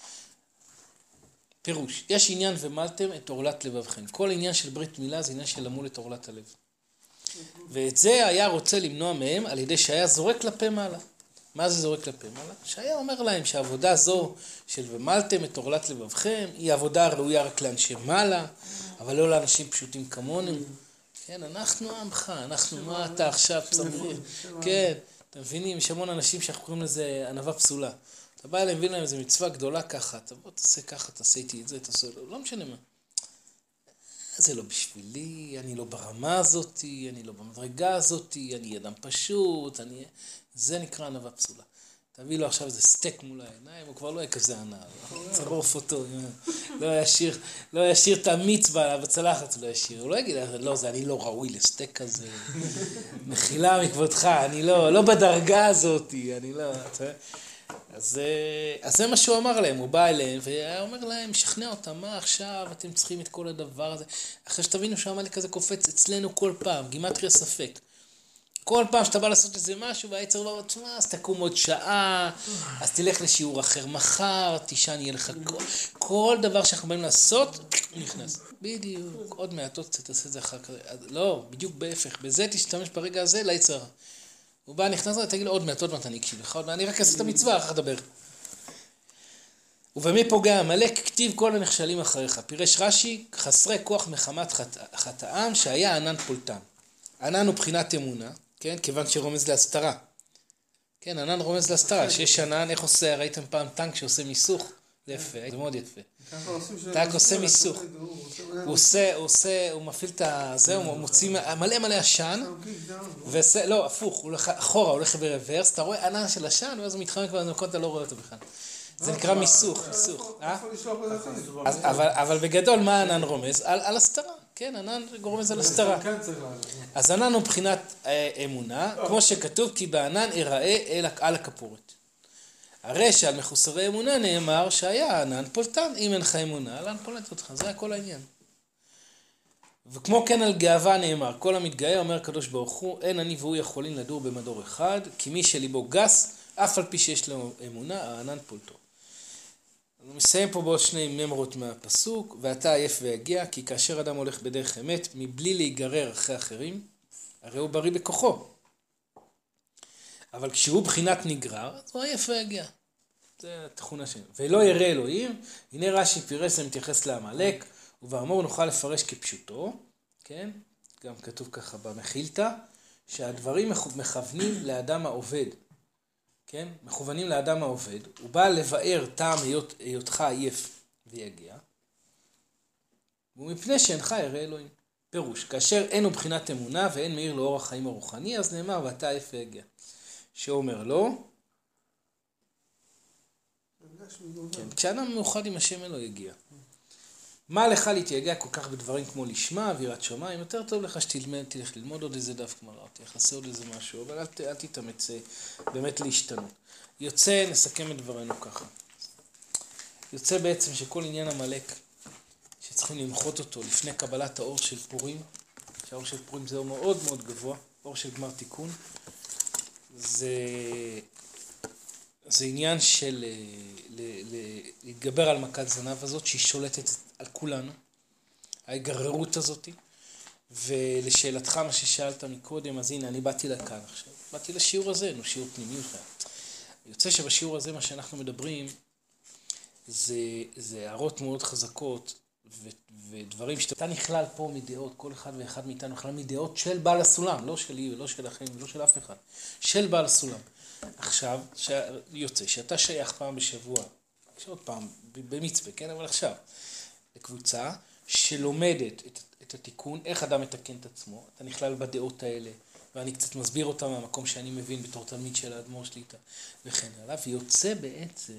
פירוש, יש עניין ומלתם את עורלת לבבכם. כל עניין של ברית מילה זה עניין של למול את עורלת הלב. ואת זה היה רוצה למנוע מהם על ידי שהיה זורק כלפי מעלה. מה זה זורק כלפי מעלה? שהיה אומר להם שהעבודה זו של ומלתם את עורלת לבבכם, היא עבודה ראויה רק לאנשי מעלה, אבל לא לאנשים פשוטים כמונו. כן, אנחנו עמך, אנחנו מה אתה עכשיו צמחים, כן, אתם מבינים, יש המון אנשים שאנחנו קוראים לזה ענווה פסולה. אתה בא אליהם, מבין להם איזו מצווה גדולה ככה, תבוא תעשה ככה, תעשה איתי את זה, תעשה, לא, לא משנה מה. זה לא בשבילי, אני לא ברמה הזאת, אני לא במדרגה הזאת, אני אדם פשוט, אני... זה נקרא ענווה פסולה. תביא לו עכשיו איזה סטייק מול העיניים, הוא כבר לא יהיה כזה ענה, צרוף אותו, לא ישיר, לא ישיר את המצווה בצלחת, לא ישיר, הוא לא יגיד, לא, זה אני לא ראוי לסטייק כזה, מחילה מכבודך, אני לא, לא בדרגה הזאת, אני לא, אז, אז זה מה שהוא אמר להם, הוא בא אליהם, והיה אומר להם, שכנע אותם, מה עכשיו אתם צריכים את כל הדבר הזה, אחרי שתבינו שהעמלק הזה קופץ אצלנו כל פעם, גימטריה ספק, כל פעם שאתה בא לעשות איזה משהו, והיצר לא תשמע, אז תקום עוד שעה, אז תלך לשיעור אחר מחר, תישן יהיה לך כל, כל דבר שאנחנו באים לעשות, נכנס. בדיוק, עוד מעט, עוד קצת, תעשה את זה אחר כך. לא, בדיוק בהפך, בזה תשתמש ברגע הזה ליצר. הוא בא, נכנס, תגיד לו עוד מעט, עוד מעט אני אקשיב לך, עוד מעט אני רק אעשה את המצווה, אחר כך דבר. ובמי פוגע עמלק, כתיב כל הנכשלים אחריך. פירש רש"י, חסרי כוח מחמת חטאם, שהיה ענן פולטם. ענן הוא בחינת אמונה. כן, כיוון שרומז להסתרה. כן, ענן רומז להסתרה, שיש ענן, איך עושה, ראיתם פעם טנק שעושה מיסוך, זה יפה, זה מאוד יפה. ככה עושים ש- אתה עושה מיסוך. הוא עושה- הוא עושה, הוא עושה, הוא מפעיל את זה, הוא מוציא מלא מלא עשן, ועושה, לא, הפוך, הוא הולך אחורה, הוא הולך ברוורס, אתה רואה ענן של עשן, ואז הוא מתחמק במקום, אתה לא רואה אותו בכלל. זה נקרא מיסוך, מיסוך. אה? איפה לשלוח בדעתי? אז- אבל אבל בגדול, מה הענן רומז? על על הסתרה. כן, ענן רומז על הסתרה. כן צריך לעשות. אז ענן הוא מבחינת אה, אמונה, כמו שכתוב, כי בענן יראה אל על הכפורת. הרי שעל מחוסרי אמונה נאמר שהיה ענן פולטן, אם אין לך אמונה, ענן פולט אותך, זה הכל העניין. וכמו כן על גאווה נאמר, כל המתגאה אומר הקדוש ברוך הוא, אין אני והוא יכולים לדור במדור אחד, כי מי שליבו גס, אף על פי שיש לו אמונה, הענן פולטו. אני מסיים פה בעוד שני ממרות מהפסוק, ואתה עייף ויגיע, כי כאשר אדם הולך בדרך אמת, מבלי להיגרר אחרי אחרים, הרי הוא בריא בכוחו. אבל כשהוא בחינת נגרר, אז הוא עייף ויגיע. זה התכונה שלנו. ולא ירא אלוהים, הנה רש"י פירש זה מתייחס לעמלק, ובאמור נוכל לפרש כפשוטו, כן? גם כתוב ככה במחילתא, שהדברים מכוונים לאדם העובד, כן? מכוונים לאדם העובד, הוא בא לבאר טעם היות, היותך עייף ויגיע, ומפני שאינך ירא אלוהים. פירוש, כאשר אין הוא בחינת אמונה ואין מאיר לאור החיים הרוחני, אז נאמר ואתה עייף ויגיע. שאומר לו, כן, כשאדם מאוחד עם השם אלו יגיע. מה לך להתייגע כל כך בדברים כמו לשמה, אווירת שמיים, יותר טוב לך שתלמד, תלך ללמוד עוד איזה דף גמרא, תעשה עוד איזה משהו, אבל אל, אל תתאמץ באמת להשתנות. יוצא, נסכם את דברנו ככה. יוצא בעצם שכל עניין עמלק, שצריכים למחות אותו לפני קבלת האור של פורים, שהאור של פורים זה אור מאוד מאוד גבוה, אור של גמר תיקון, זה, זה עניין של ל, ל, להתגבר על מכת זנב הזאת, שהיא שולטת על כולנו, ההיגררות הזאת, ולשאלתך מה ששאלת מקודם, אז הנה, אני באתי לכאן עכשיו, באתי לשיעור הזה, נו, שיעור פנימי לך. יוצא שבשיעור הזה מה שאנחנו מדברים, זה, זה הערות מאוד חזקות, ו, ודברים שאתה נכלל פה מדעות, כל אחד ואחד מאיתנו נכלל מדעות של בעל הסולם, לא שלי ולא של אחרים ולא של אף אחד, של בעל הסולם. עכשיו, ש... יוצא שאתה שייך פעם בשבוע, עוד פעם, במצווה, כן, אבל עכשיו, לקבוצה שלומדת את, את התיקון, איך אדם מתקן את עצמו, אתה נכלל בדעות האלה, ואני קצת מסביר אותם מהמקום שאני מבין בתור תלמיד של האדמו"ר שליט"א, וכן הלאה, ויוצא בעצם,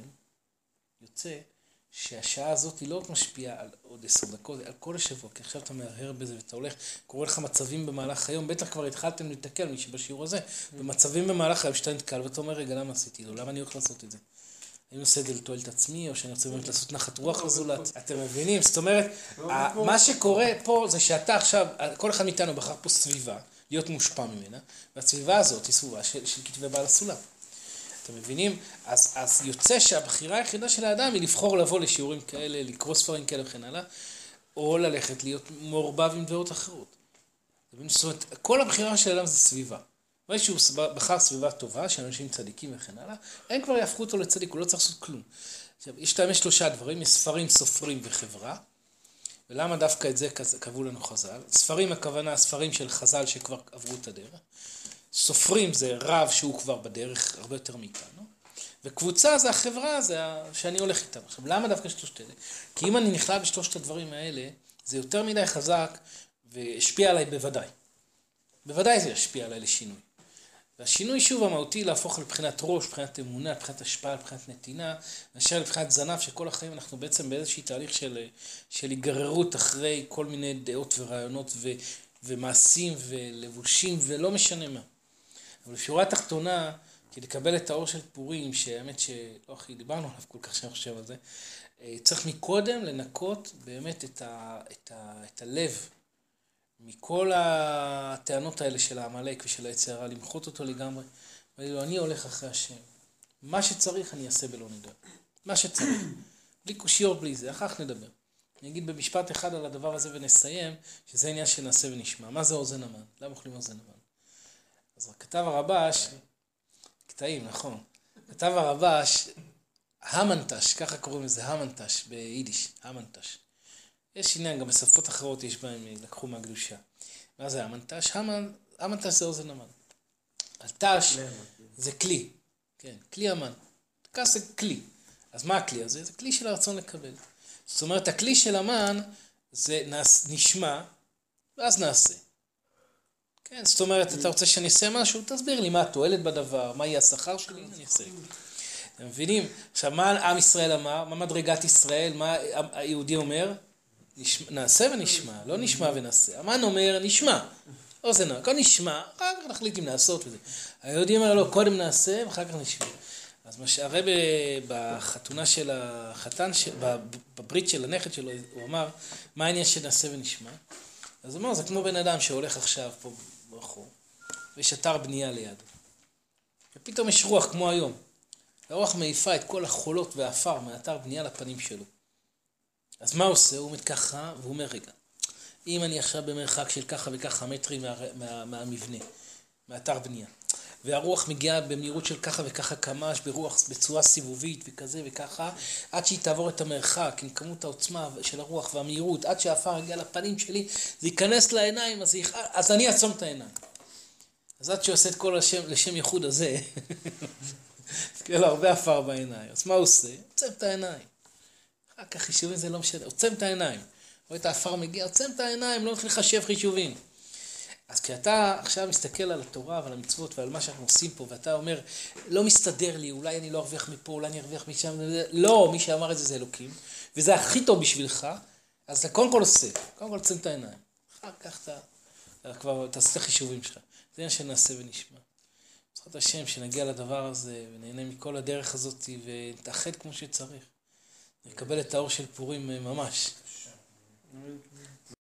יוצא שהשעה הזאת היא לא משפיעה על עוד עשר דקות, על כל השבוע, כי עכשיו אתה מהרהר בזה ואתה הולך, קורא לך מצבים במהלך היום, בטח כבר התחלתם להתקל מי שבשיעור הזה, במצבים במהלך היום שאתה נתקל, ואתה אומר, רגע, למה עשיתי לו? למה אני הולך לעשות את זה? אני עושה את זה לתועלת עצמי, או שאני רוצה באמת לעשות נחת רוח לזולת? אתם מבינים? זאת אומרת, מה שקורה פה זה שאתה עכשיו, כל אחד מאיתנו בחר פה סביבה, להיות מושפע ממנה, והסביבה הזאת היא סביבה של, של כתבי בעל הסולם. אתם מבינים? אז, אז יוצא שהבחירה היחידה של האדם היא לבחור לבוא לשיעורים כאלה, לקרוא ספרים כאלה וכן הלאה, או ללכת להיות מעורבב עם דעות אחרות. זאת אומרת, כל הבחירה של האדם זה סביבה. ואי שהוא בחר סביבה טובה, שאנשים צדיקים וכן הלאה, הם כבר יהפכו אותו לצדיק, הוא לא צריך לעשות כלום. עכשיו, יש להם שלושה דברים, יש ספרים, סופרים וחברה, ולמה דווקא את זה קבעו לנו חז"ל? ספרים הכוונה, ספרים של חז"ל שכבר עברו את הדרך. סופרים זה רב שהוא כבר בדרך הרבה יותר מאיתנו, וקבוצה זה החברה זה שאני הולך איתם. עכשיו, למה דווקא שלושת אלה? כי אם אני נכלל בשלושת הדברים האלה, זה יותר מדי חזק והשפיע עליי בוודאי. בוודאי זה ישפיע עליי לשינוי. והשינוי שוב המהותי להפוך לבחינת ראש, לבחינת אמונה, לבחינת השפעה, לבחינת נתינה, נשאר לבחינת זנב, שכל החיים אנחנו בעצם באיזושהי תהליך של, של היגררות אחרי כל מיני דעות ורעיונות ו, ומעשים ולבושים ולא משנה מה. אבל בשורה התחתונה, כי לקבל את האור של פורים, שהאמת שלא הכי דיברנו עליו כל כך שאני חושב על זה, צריך מקודם לנקות באמת את, ה, את, ה, את הלב, מכל הטענות האלה של העמלק ושל היצר הרע, למחות אותו לגמרי, ולא, אני הולך אחרי השם. מה שצריך אני אעשה בלא נדע. מה שצריך. בלי קושיות, בלי זה, אחר כך נדבר. אני אגיד במשפט אחד על הדבר הזה ונסיים, שזה עניין שנעשה ונשמע. מה זה אוזן המן? למה אוכלים אוזן המן? אז כתב הרבש, קטעים, נכון. כתב הרבש, המנטש, ככה קוראים לזה, המנטש, ביידיש, המנטש. יש עניין, גם בשפות אחרות יש בהם, לקחו מהקדושה. מה זה המנטש? המנטש זה אוזן המן. התש זה כלי, כן, כלי המן. תקס זה כלי. אז מה הכלי הזה? זה כלי של הרצון לקבל. זאת אומרת, הכלי של המן זה נשמע, ואז נעשה. כן, זאת אומרת, אתה רוצה שאני אעשה משהו? תסביר לי מה התועלת בדבר, מה יהיה השכר שלי, אני אעשה. אתם מבינים? עכשיו, מה עם ישראל אמר? מה מדרגת ישראל? מה היהודי אומר? נעשה ונשמע, לא נשמע ונעשה. המן אומר, נשמע. או זה נע, קודם נשמע, אחר כך נחליט אם לעשות וזה. היהודי אומר לו, קודם נעשה, ואחר כך נשמע. אז מה שהרב בחתונה של החתן, בברית של הנכד שלו, הוא אמר, מה העניין שנעשה ונשמע? אז הוא אמר, זה כמו בן אדם שהולך עכשיו פה ברחוב, ויש אתר בנייה ליד. ופתאום יש רוח כמו היום. הרוח מעיפה את כל החולות והאפר מאתר בנייה לפנים שלו. אז מה עושה? הוא עומד ככה, והוא אומר, רגע, אם אני עכשיו במרחק של ככה וככה מטרים מה, מה, מהמבנה, מאתר בנייה, והרוח מגיעה במהירות של ככה וככה קמ"ש, ברוח בצורה סיבובית וכזה וככה, עד שהיא תעבור את המרחק עם כמות העוצמה של הרוח והמהירות, עד שהאפר יגיע לפנים שלי, זה ייכנס לעיניים, אז, יח... אז אני אעצום את העיניים. אז עד שהוא עושה את כל השם, לשם ייחוד הזה, תקרא לו הרבה אפר בעיניים. אז מה הוא עושה? עוצם את העיניים. אחר כך חישובים זה לא משנה, עוצם את העיניים. רואה את האפר מגיע, עוצם את העיניים, לא נתחיל לחשב חישובים. אז כשאתה עכשיו מסתכל על התורה ועל המצוות ועל מה שאנחנו עושים פה, ואתה אומר, לא מסתדר לי, אולי אני לא ארוויח מפה, אולי אני ארוויח משם, לא, מי שאמר את זה זה אלוקים, וזה הכי טוב בשבילך, אז אתה קודם כל עושה, קודם כל עוצם את העיניים. אחר כך אתה, אתה כבר תעשה את החישובים שלך. זה עניין שנעשה ונשמע. בעזרת השם, שנגיע לדבר הזה, ונהנה מכל הדרך הזאת, ונתאחד כמו שצריך. נקבל את האור של פורים ממש.